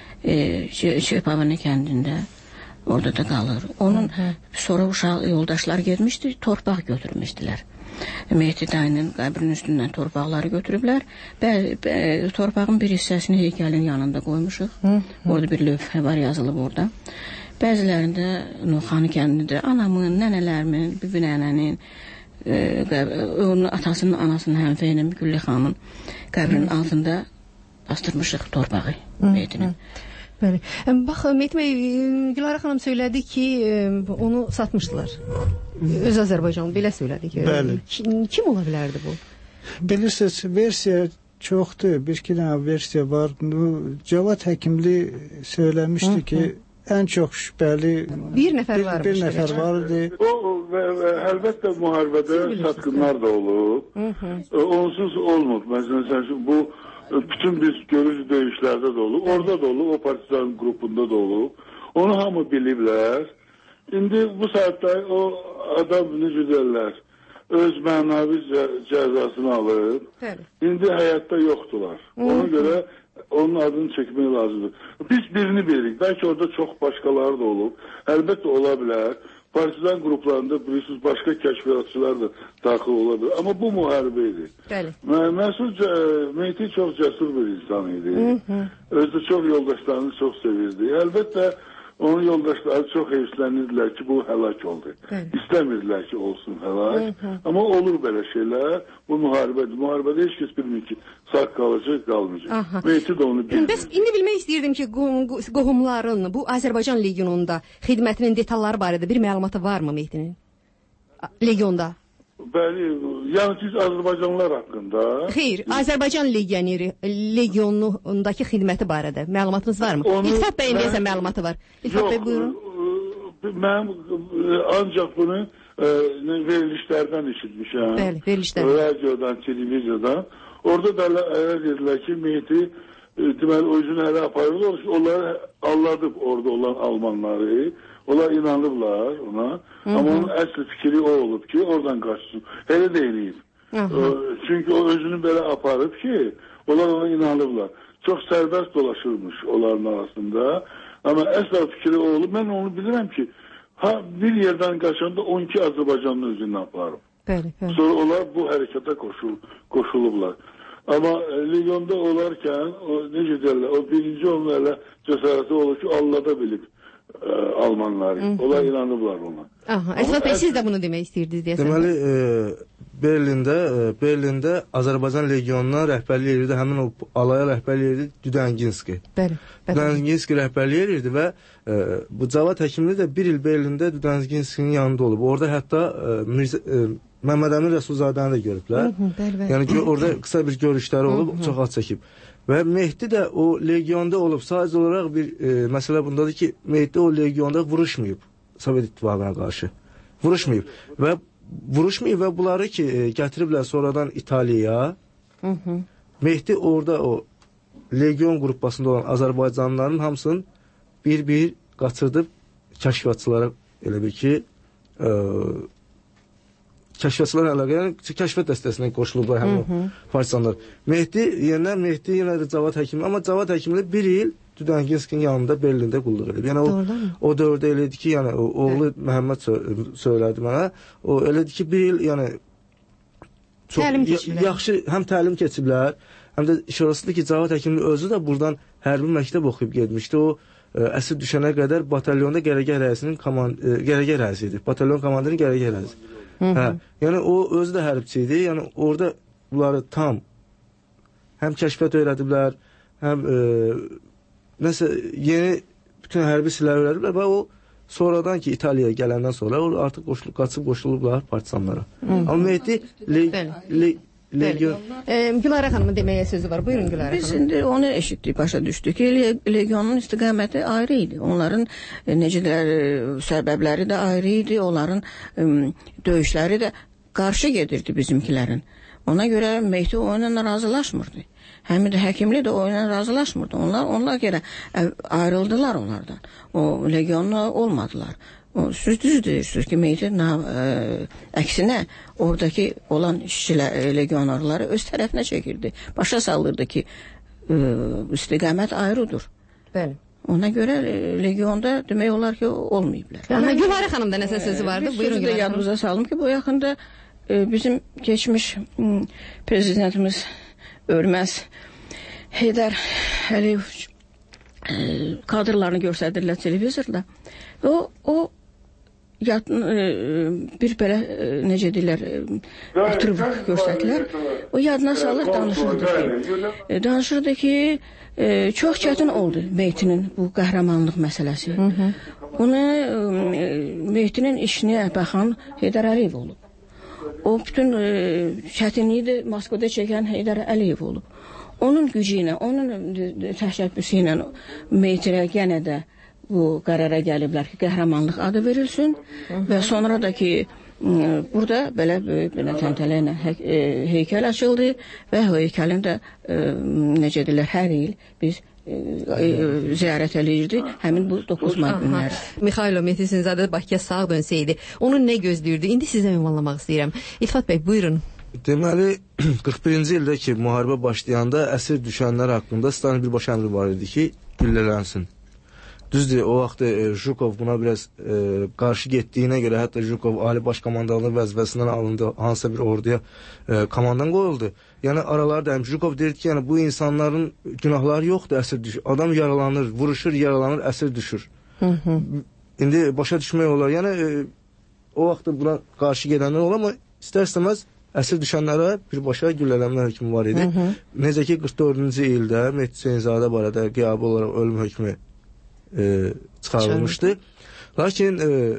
Çopavani kəndində orada da qalır. Onun sonra uşaq yoldaşlar getmişdi, torpaq götürmüşdülər. Mehdi dayının qəbrinin üstündən torpaqları götürüblər. Torpağın bir hissəsini heykəlin yanında qoymuşuq. Orada bir lövhə var, yazılıb orada. Bəzilərində Nuxanı kəndində anamın, nənələrimin, bibi nənənin, onun atasının, anasının həmfəyinin, Gülli xanımın qəbrinin altında bastırmışıq torpağı Mehdinin. Bəli. Bax, Mehdi bəy, Gülarə xanım söylədi ki, onu satmışdılar. Öz Azərbaycanlı belə söylədi ki. Bəli. Kim ola bilərdi bu? Bilirsiniz, versiya çoxdur. Bir-iki dənə versiya var. Cavad həkimli söyləmişdi ki, ən çox şübhəli bir nəfər vardı. Əlbəttə müharibədə satqınlar da olub. Onsuz olmur. Məsələn, bu bütün biz görücü döyüşlərdə də olub, orada da olub, o partizan qrupunda da olub. Onu hamı biliblər. İndi bu saatda o adam necə deyirlər, öz mənavi cəzasını alıb. İndi həyatda yoxdular. Ona görə onun adını çəkmək lazımdır. Biz birini bilirik. Bəlkə orada çox başqaları da olub. Əlbəttə ola bilər. Partizan qruplarında bilirsiniz, başqa kəşfiyyatçılar da daxil ola bilər. Amma bu müharibə idi. Məsud Mehdi çox cəsur bir insan idi. Özdə çox yoldaşlarını çox sevirdi. Əlbəttə onun yoldaşları çox heyfslənirlər ki, bu həlak oldu. İstəmirdilər ki, olsun həlak. Amma olur belə şeylər. Bu müharibədir. Müharibədə heç kəs bilmir ki, sağ qalacaq, qalmayacaq. Mehdi də onu bilir. Bəs indi bilmək istəyirdim ki, qohumların bu Azərbaycan legionunda xidmətinin detalları barədə bir məlumatı varmı Mehdinin? Legionda? Bəli, yəni siz Azərbaycanlılar haqqında... Xeyr, Azərbaycan legionundakı xidməti barədə məlumatınız varmı? İlfət bəyin deyəsə məlumatı var. İlfət bəy, buyurun. Mən ancaq bunu verilişlərdən eşitmişəm. Bəli, verilişlərdən. Radiodan, televizyodan. Orada da dedilər ki, Mehdi deməli, özünü hələ aparırdı. Onları anladıb orada olan Almanları. Onlar inanıblar ona. Amma onun əsl fikri o olub ki, oradan qaçsın. Elə deyilib. Çünki o özünü belə aparıb ki, onlar ona inanıblar. Çox sərbəst dolaşırmış onların arasında. Amma əsl fikri o olub. Mən onu bilirəm ki, bir yerdən qaçanda 12 Azərbaycanlı özünü aparıb. Sonra onlar bu hərəkata qoşulublar. Amma legionda olarkən o necə deyirlər, o birinci onlarla cəsarəti olur ki, allada bilib almanları. Onlar inanıblar ona. Aha, Əsəd bəy, siz də bunu demək istəyirdiniz deyəsən. Deməli, Berlində Azərbaycan legionuna rəhbərlik edirdi, həmin o alaya rəhbərlik edirdi Düdənginski. Bəli. Düdənginski rəhbərlik edirdi və bu Cavad Həkimli də bir il Berlində Düdənginskinin yanında olub. Orada hətta Məmməd Əmin Rəsulzadəni də görüblər. Yəni orada qısa bir görüşləri olub, çox az çəkib. Və Mehdi də o legionda olub. Sadəcə olaraq bir məsələ bundadır ki, Mehdi o legionda vuruşmayıb Sovet İttifaqına qarşı. Vuruşmayıb və bunları ki, gətiriblər sonradan İtaliyaya. Mehdi orada o legion qrupasında olan Azərbaycanlıların hamısını bir-bir qaçırdıb kəşfiyyatçılara elə bir ki, kəşfiyyatçılar əlaqə, yəni kəşfiyyat dəstəsinə qoşulublar həmin o partisanlar. Mehdi yenə də Cavad Həkimli, amma Cavad Həkimli bir il Düdənginskinin yanında Berlində qulluq edib. Yəni o dövrdə elə idi ki, yəni oğlu Məhəmməd söylədi mənə, o elə idi ki, bir il yəni çox yaxşı həm təlim keçiblər, həm də işarəsidir ki, Cavad Həkimli özü də buradan hərbi məktəb oxuyub getmişdi. O əsir düşənə qədər batalyonda qərəgah rəisi idi. Batalyon komandirinin qərəgah rəisi. Yəni o özü də hərbçi idi. Yəni orada bunları tam həm kəşfiyyat öyrədiblər, həm nəsə yeni bütün hərbi silahlar öyrədiblər və o sonradan ki İtaliyaya gələndən sonra o artıq qaçıb qoşulublar partisanlara. Amma Mehdi Gülarə xanımın deməyə sözü var. Buyurun Gülarə xanım. Biz indi onu eşitdik, başa düşdük ki, legionun istiqaməti ayrı idi. Onların səbəbləri də ayrı idi. Onların döyüşləri də qarşı gedirdi bizimkilərin. Ona görə Mehdi onunla razılaşmırdı. Həm də Həkimli də onunla razılaşmırdı. Onlar görə ayrıldılar onlardan. O legionla olmadılar. Siz düz deyirsiniz ki, Mehdi əksinə oradakı olan legionerləri öz tərəfinə çəkirdi. Başa salırdı ki, istiqamət ayrıdır. Bəli. Ona görə legionda demək olar ki, olmayıblar. Gülarə xanımda nəsə sözü vardı. Buyurun Gülarə xanım. Yadımıza salım ki, bu yaxında bizim keçmiş prezidentimiz Ölməz Heydər Əliyev kadrlarını göstərdirlər televizorda. O bir belə necə deyirlər oturub göstərdilər. O yadına salır, danışırdı ki, çox çətin oldu Mehdinin bu qəhrəmanlıq məsələsi. Bunu Mehdinin işinə baxan Heydər Əliyev olub. O bütün çətinliyi də Moskvada çəkən Heydər Əliyev olub. Onun gücü ilə, onun təşəbbüsü ilə Mehdinə yenə də bu qərara gəliblər ki, qəhrəmanlıq adı verilsin və sonra da ki, burada belə böyük təntənə ilə heykəl açıldı və heykəlin də necə deyirlər, hər il biz ziyarət eləyirdi həmin bu 9 may günləri. Mixailo Mehdisinzadə Bakıya sağ dönsəydi, onu nə gözləyirdi? İndi sizə ünvanlamaq istəyirəm. İlfat bəy, buyurun. Deməli, 41-ci ildə ki, müharibə başlayanda əsir düşənlər haqqında Stalin birbaşa əmri var idi ki, güllələnsin. Düzdür, o vaxt Jukov buna biraz qarşı getdiyinə görə, hətta Jukov Ali Baş Komandanlıq vəzifəsindən alındı, hansısa bir orduya komandan qoyuldu. Yəni araları da Jukov deyir ki, yəni bu insanların günahları yoxdur, əsir düşür. Adam yaralanır, vuruşur, yaralanır, əsir düşür. İndi başa düşmək olar. Yəni o vaxt buna qarşı gedənlər olur, amma istər-istəməz əsir düşənlərə birbaşa güllələnmə hökmü var idi. Necə ki 44-cü ildə Mehdi Hüseynzadə barədə qiyabi olaraq ölüm hökmü çıxarılmışdı. Lakin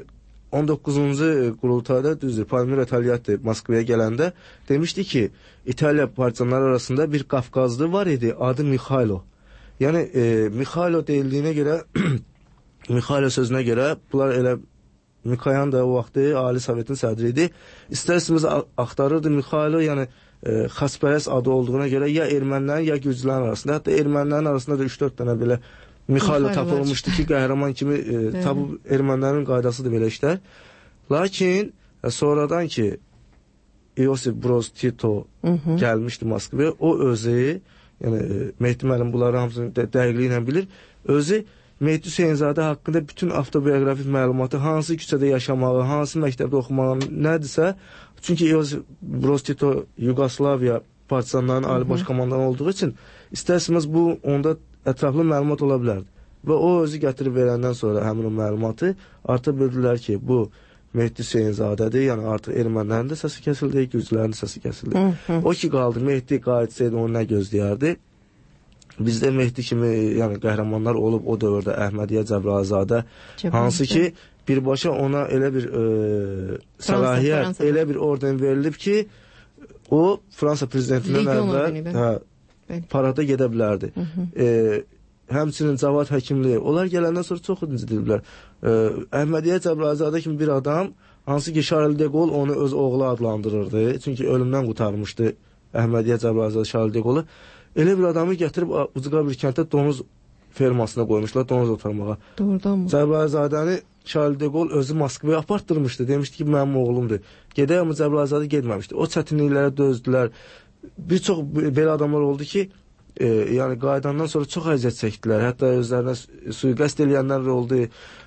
19-cu qurultayda düzdür, Palmiro Togliatti Moskvaya gələndə demişdi ki, İtaliya partisanları arasında bir Qafqazlı var idi, adı Mikhailo. Yəni Mikhailo deyildiyinə görə, Mikhailo sözünə görə, bunlar elə Mikoyan da o vaxtı Ali Sovetin sədri idi. İstərsiniz axtarırdı Mikhailo, yəni xaspərəs adı olduğuna görə ya ermənilərin, ya gürcülərin arasında, hətta ermənilərin arasında da 3-4 dənə belə Mikhailo tapılmışdı ki, qəhrəman kimi tapıb ermənilərin qaydasıdır belə işlər. Lakin sonradan ki Iosif Broz Tito gəlmişdi Moskvaya, o özü, yəni Mehdi müəllim bunları hamısını dəqiqliyi ilə bilir, özü Mehdi Hüseynzadə haqqında bütün avtobiyografik məlumatı, hansı küçədə yaşamağı, hansı məktəbdə oxumağı nədirsə, çünki Iosif Broz Tito Yugoslaviya partizanların ali baş komandanı olduğu üçün istərsiniz bu onda ətraflı məlumat ola bilərdi. Və o özü gətirib verəndən sonra həmin o məlumatı artıq bildilər ki, bu Mehdi Hüseynzadədir, yəni artıq ermənilərin də səsi kəsildi, gürcülərin də səsi kəsildi. O ki qaldı, Mehdi qayıtsaydı onu nə gözləyərdi? Bizdə Mehdi kimi yəni qəhrəmanlar olub o dövrdə Əhmədiyyə Cəbrayılzadə, hansı ki birbaşa ona elə bir səlahiyyət, elə bir orden verilib ki, o Fransa prezidentindən əvvəl parada gedə bilərdi. Həmçinin Cavad Həkimli, onlar gələndən sonra çox incidiliblər. Əhmədiyyə Cəbrayılzadə kimi bir adam, hansı ki Charles de Gaulle onu öz oğlu adlandırırdı. Çünki ölümdən qurtarmışdı Əhmədiyyə Cəbrayılzadə Charles de Gaulle. Elə bir adamı gətirib ucqa bir kənddə donuz fermasına qoymuşlar, donuz otarmağa. Doğrudan mı? Cəbrayılzadəni Charles de Gaulle özü Moskvaya apartdırmışdı. Demişdi ki, mənim oğlumdur. Gedək, amma Cəbrayılzadə gedməmişdi. O çətinliklərə dözdülər. Bir çox belə adamlar oldu ki, yəni qaydandan sonra çox əziyyət çəkdilər. Hətta özlərinə suiqəst eləyənlər oldu.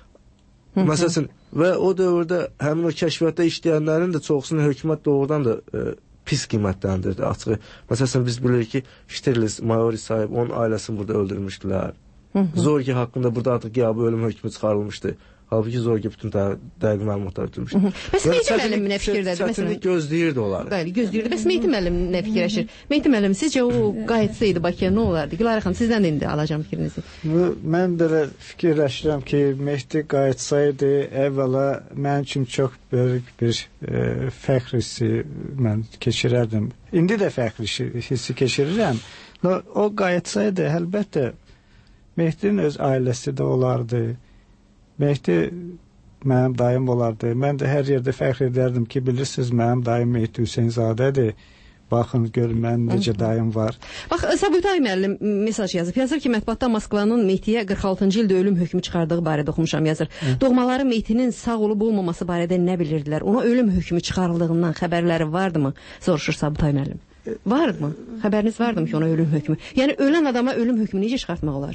Məsələn, və o dövrdə həmin o kəşfiyyatda işləyənlərin də çoxsunu hökumət doğrudan da pis qiymətləndirdi, açığı. Məsələn, biz bilirik ki, Ştirlis, Mayor İsayib, onun ailəsini burada öldürmüşdülər. Zorgi haqqında burada artıq qiyabi ölüm hökmü çıxarılmışdı. Halbuki Zorgi bütün dəqiq məlumatlar ötürmüşdü. Bəs Mehdi müəllim nə fikirdədir? Çətinlik gözləyirdi onları. Bəli, gözləyirdi. Bəs Mehdi müəllim nə fikirləşir? Mehdi müəllim, sizcə o qayıtsaydı Bakıya nə olardı? Gülarə xanım, sizdən də indi alacağım fikrinizi. Mən belə fikirləşirəm ki, Mehdi qayıtsaydı, əvvəla mənim üçün çox böyük bir fəxr hissi mən keçirərdim. İndi də fəxr hissi keçirirəm. O qayıtsaydı, əlbəttə, Mehdinin öz ailəsi də olardı. Mehdi mənim dayım olardı. Mən də hər yerdə fəxr edərdim ki, bilirsiniz, mənim dayım Mehdi Hüseynzadədir. Baxın, görün, mənim necə dayım var. Bax, Sabutay müəllim mesaj yazıb. Yazır ki, mətbuatda Moskvanın Mehdiyə 46-cı ildə ölüm hökmü çıxardığı barədə oxumuşam, yazır. Doğmaları Mehdinin sağ olub olmaması barədə nə bilirdilər? Ona ölüm hökmü çıxarıldığından xəbərləri vardı mı? Soruşur Sabutay müəllim. Var mı? Xəbəriniz vardı mı ki, ona ölüm hökmü? Yəni, ölən adama ölüm hökmü necə çıxartmaq olar?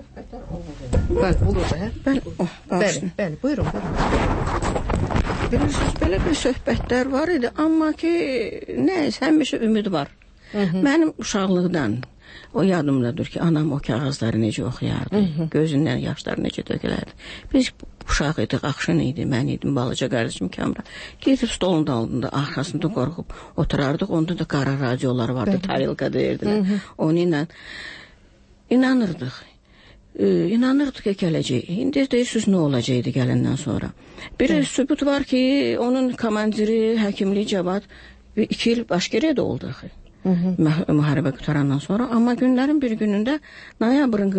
Bəli, olur da, hə? Bəli, buyurun. Bilirsiniz, belə bir söhbətlər var idi, amma ki, nəyisə, həmişə ümid var. Mənim uşaqlıqdan o yadımdadır ki, anam o kağızları necə oxuyardı, gözündən yaşlar necə dökülərdi. Biz uşaq idik, Axşın idi, mən idim, balaca qardaşım Kamra. Gedib stolun dalında, arxasında qorxub oturardıq, onda da qara radiolar vardı, tarilka deyirdilər. Onu ilə inanırdıq. İnanırdıq ki, gələcək. İndi deyirsiniz, nə olacaqdı gələndən sonra. Bir sübut var ki, onun komandiri, həkimlik Cavad 2 il Başkirədə oldu. Müharibə qutarandan sonra. Amma günlərin bir günündə noyabrın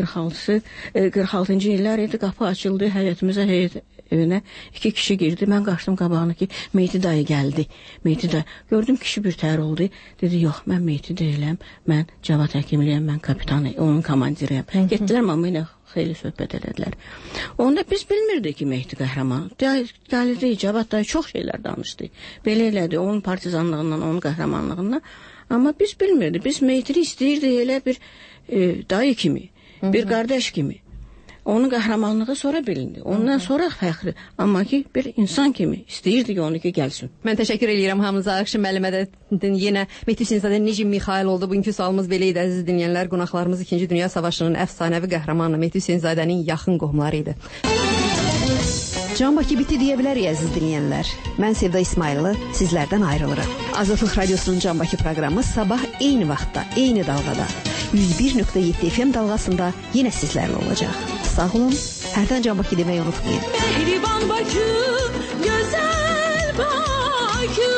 46-cı illər idi, qapı açıldı, həyətimizə, həyət evinə 2 kişi girdi. Mən qaçdım qabağına ki, Mehdi dayı gəldi. Mehdi dayı. Gördüm kişi bir təhər oldu. Dedi, yox, mən Mehdi deyiləm, mən Cavad həkimliyəm, mən kapitanı, onun komandiriyəm. Getdilər, amma ilə xeyli söhbət elədilər. Onda biz bilmirdik ki, Mehdi qəhrəman. Gəldi, Cavad dayı çox şeylər danışdı. Belə elədi, onun partizanlığından, onun qəhrəmanlığından. Amma biz bilmirdik. Biz Mehdini istəyirdik elə bir dayı kimi, bir qardaş kimi. Onun qəhrəmanlığı sonra bilindi. Ondan sonra fəxri. Amma ki, bir insan kimi istəyirdi ki, onu ki, gəlsin. Mən təşəkkür edirəm hamınıza. Akşin müəllimə yenə Mehdi Hüseynzadə Necim Mixail oldu. Bugünkü sualımız belə idi, əziz dinləyənlər. Qonaqlarımız 2-ci Dünya Savaşının əfsanəvi qəhrəmanı Mehdi Hüseynzadənin yaxın qohumları idi. Can Bakı bitti deyə bilərik, əziz dinləyənlər. Mən Sevda İsmayıllı sizlərdən ayrılırım. Azadlıq Radiosunun Can Bakı proqramı sabah eyni vaxtda, eyni dalğada 101.7 FM dalğasında yenə sizlərlə olacaq. Sağ olun, hərdən Can Bakı deməyi unutmayın. Mehriban Bakı, gözəl Bakı.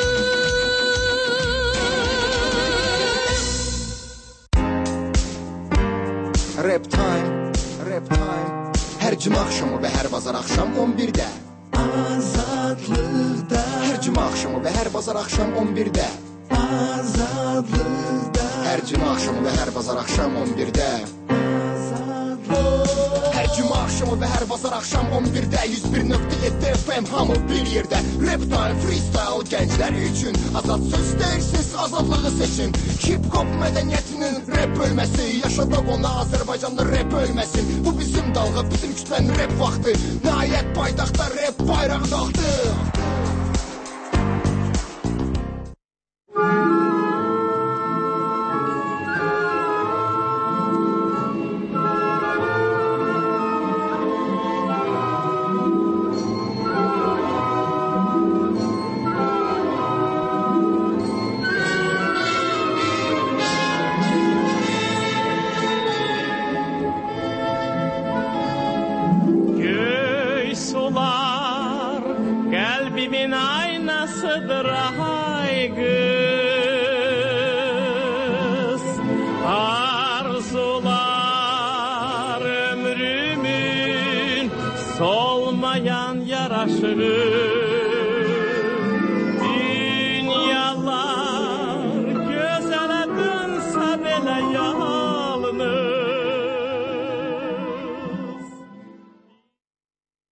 Rap time, rap time. Hər cümə axşamı və hər bazar axşam 11-də Azadlıqda. Hər cümə axşamı və hər bazar axşam 11-də Azadlıqda. Hər cümə axşamı və hər bazar axşam 11-də Hər cümə axşamı və hər bazar axşam 11-də 101.7 FM hamı bir yerdə Rap time, freestyle gənclər üçün Azad söz deyirsiz, azadlığı seçin Hip-hop mədəniyyətinin rap bölməsi Yaşadaq ona Azərbaycanlı rap ölməsin Bu bizim dalğa, bizim kütlənin rap vaxtı Nəhayət paytaxtda rap bayraq qalxdı yaşıdır ay kız. Arzular ömrümün solmayan yaraşır.